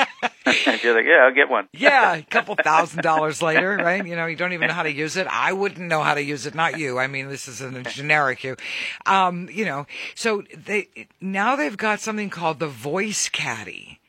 like, yeah, I'll get one. Yeah, a couple thousand dollars later, right? You know, you don't even know how to use it. I wouldn't know how to use it, not you. I mean, this is a generic you. Um, you know, so they now they've got something called the Voice Caddy.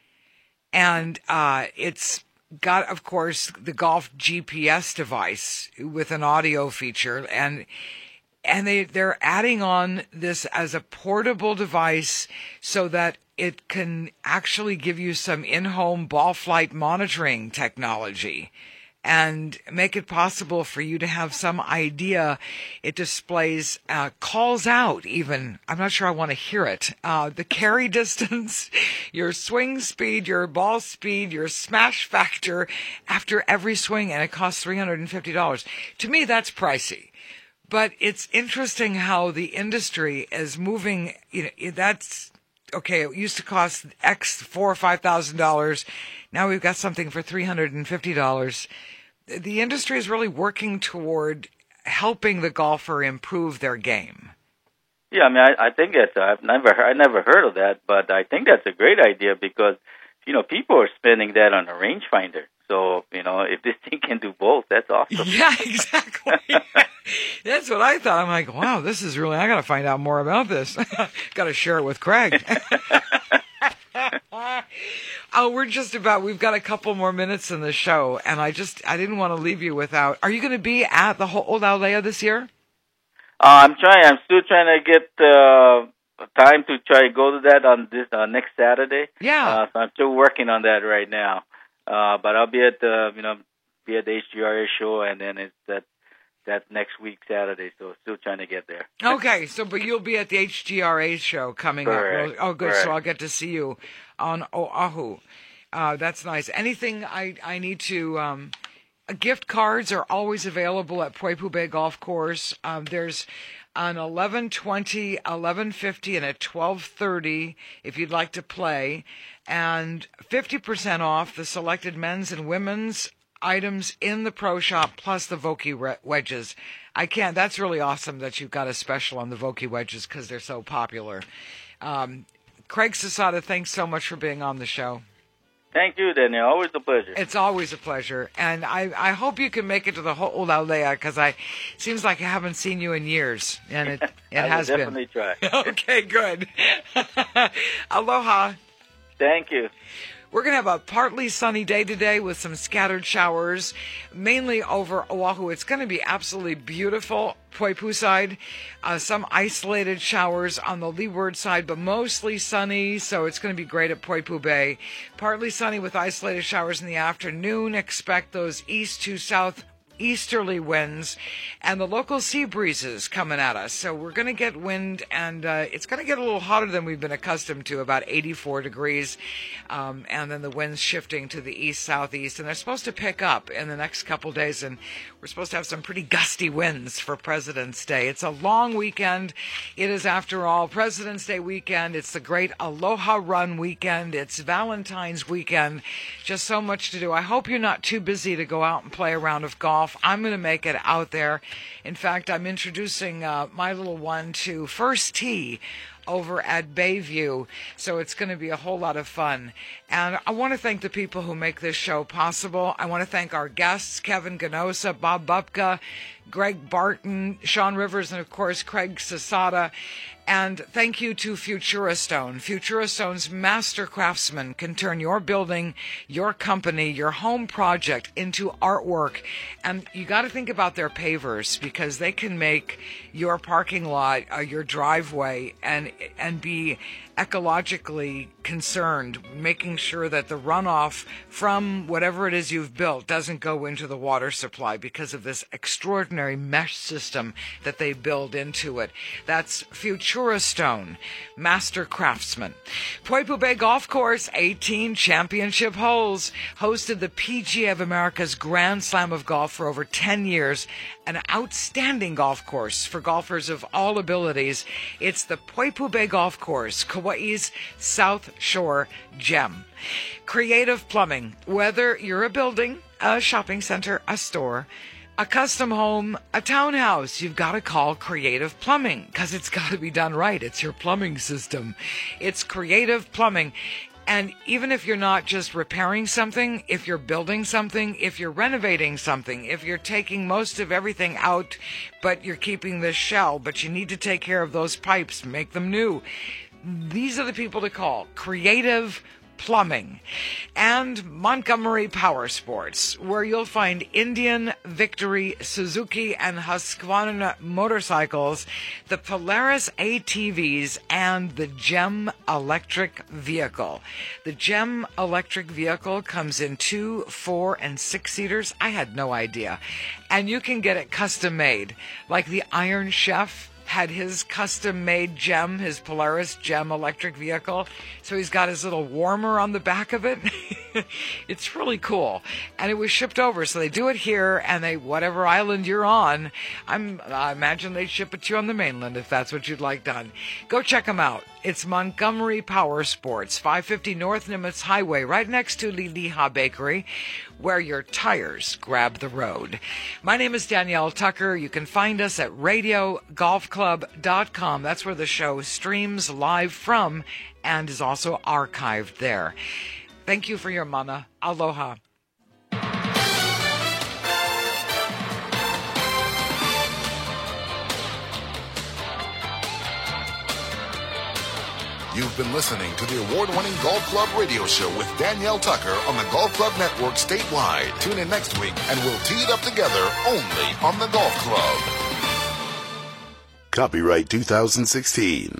And uh, it's got, of course, the golf G P S device with an audio feature. And And they, they're adding on this as a portable device so that it can actually give you some in-home ball flight monitoring technology. and make it possible for you to have some idea. It displays, uh, calls out even. I'm not sure I want to hear it. Uh, the carry distance, your swing speed, your ball speed, your smash factor after every swing, and it costs three hundred fifty dollars. To me, that's pricey. But it's interesting how the industry is moving. You know, that's okay. It used to cost X four or five thousand dollars. Now we've got something for three hundred and fifty dollars. The industry is really working toward helping the golfer improve their game. Yeah, I mean, I, I think that's. I've never, I never heard of that, but I think that's a great idea because, you know, people are spending that on a rangefinder. So, you know, if this thing can do both, that's awesome. Yeah, exactly. That's what I thought. I'm like, wow, this is really, I got to find out more about this. Got to share it with Craig. Oh, we're just about, we've got a couple more minutes in the show, and I just, I didn't want to leave you without, are you going to be at the Old Aulea this year? Uh, I'm trying, I'm still trying to get uh, time to try to go to that on this uh, next Saturday. Yeah. Uh, so I'm still working on that right now. Uh, but I'll be at the, you know, be at the H G R A show, and then it's that, that next week Saturday, so still trying to get there. Okay, so, but you'll be at the H G R A show coming Correct. up. Oh, good, Correct. so I'll get to see you on Oahu. Uh, that's nice. Anything I, I need to, um, gift cards are always available at Poipu Bay Golf Course. Um, there's an eleven twenty, eleven fifty, and a twelve thirty if you'd like to play, and fifty percent off the selected men's and women's items in the pro shop, plus the Vokey wedges. I can't, that's really awesome that you've got a special on the Vokey wedges because they're so popular. Um, Craig Cesada, thanks so much for being on the show. Thank you, Daniel. Always a pleasure. It's always a pleasure. And I, I hope you can make it to the Old Aulea because I seems like I haven't seen you in years. And it, it I will has definitely been. try. Okay, good. Aloha. Thank you. We're going to have a partly sunny day today with some scattered showers, mainly over Oahu. It's going to be absolutely beautiful, Poipu side. Uh, some isolated showers on the leeward side, but mostly sunny, so it's going to be great at Poipu Bay. Partly sunny with isolated showers in the afternoon. Expect those east to south easterly winds and the local sea breezes coming at us. So we're going to get wind, and uh, it's going to get a little hotter than we've been accustomed to, about eighty-four degrees. Um, and then the winds shifting to the east-southeast. And they're supposed to pick up in the next couple days. And we're supposed to have some pretty gusty winds for President's Day. It's a long weekend. It is, after all, President's Day weekend. It's the great Aloha Run weekend. It's Valentine's weekend. Just so much to do. I hope you're not too busy to go out and play a round of golf. I'm going to make it out there. In fact, I'm introducing uh, my little one to First Tee over at Bayview, so it's going to be a whole lot of fun. And I want to thank the people who make this show possible. I want to thank our guests, Kevin Ganosa, Bob Bupka, Greg Barton, Sean Rivers, and of course Craig Cesada. And thank you to Futurastone. Futurastone's master craftsmen can turn your building, your company, your home project into artwork. And you got to think about their pavers, because they can make your parking lot, uh, your driveway, and and be ecologically concerned, making sure that the runoff from whatever it is you've built doesn't go into the water supply because of this extraordinary mesh system that they build into it. That's Futurastone, master craftsman. Poipu Bay Golf Course, eighteen championship holes, hosted the P G A of America's Grand Slam of Golf for over ten years, an outstanding golf course for golfers of all abilities. It's the Poipu Bay Golf Course, Kauai's South Shore gem. Creative Plumbing. Whether you're a building, a shopping center, a store, a custom home, a townhouse, you've got to call Creative Plumbing, because it's got to be done right. It's your plumbing system. It's Creative Plumbing. And even if you're not just repairing something, if you're building something, if you're renovating something, if you're taking most of everything out, but you're keeping the shell, but you need to take care of those pipes, make them new, these are the people to call. Creative Plumbing, and Montgomery Power Sports, where you'll find Indian, Victory, Suzuki, and Husqvarna motorcycles, the Polaris A T Vs, and the GEM electric vehicle. The GEM electric vehicle comes in two, four, and six seaters. I had no idea. And you can get it custom made, like the Iron Chef had his custom-made GEM, his Polaris GEM electric vehicle. So he's got his little warmer on the back of it. It's really cool. And it was shipped over. So they do it here, and they, whatever island you're on, I'm, I imagine they'd ship it to you on the mainland if that's what you'd like done. Go check them out. It's Montgomery Power Sports, five fifty North Nimitz Highway, right next to Liliha Bakery, where your tires grab the road. My name is Danielle Tucker. You can find us at radio golf club dot com. That's where the show streams live from and is also archived there. Thank you for your mana. Aloha. You've been listening to the award-winning Golf Club radio show with Danielle Tucker on the Golf Club Network statewide. Tune in next week and we'll tee it up together only on the Golf Club. Copyright two thousand sixteen.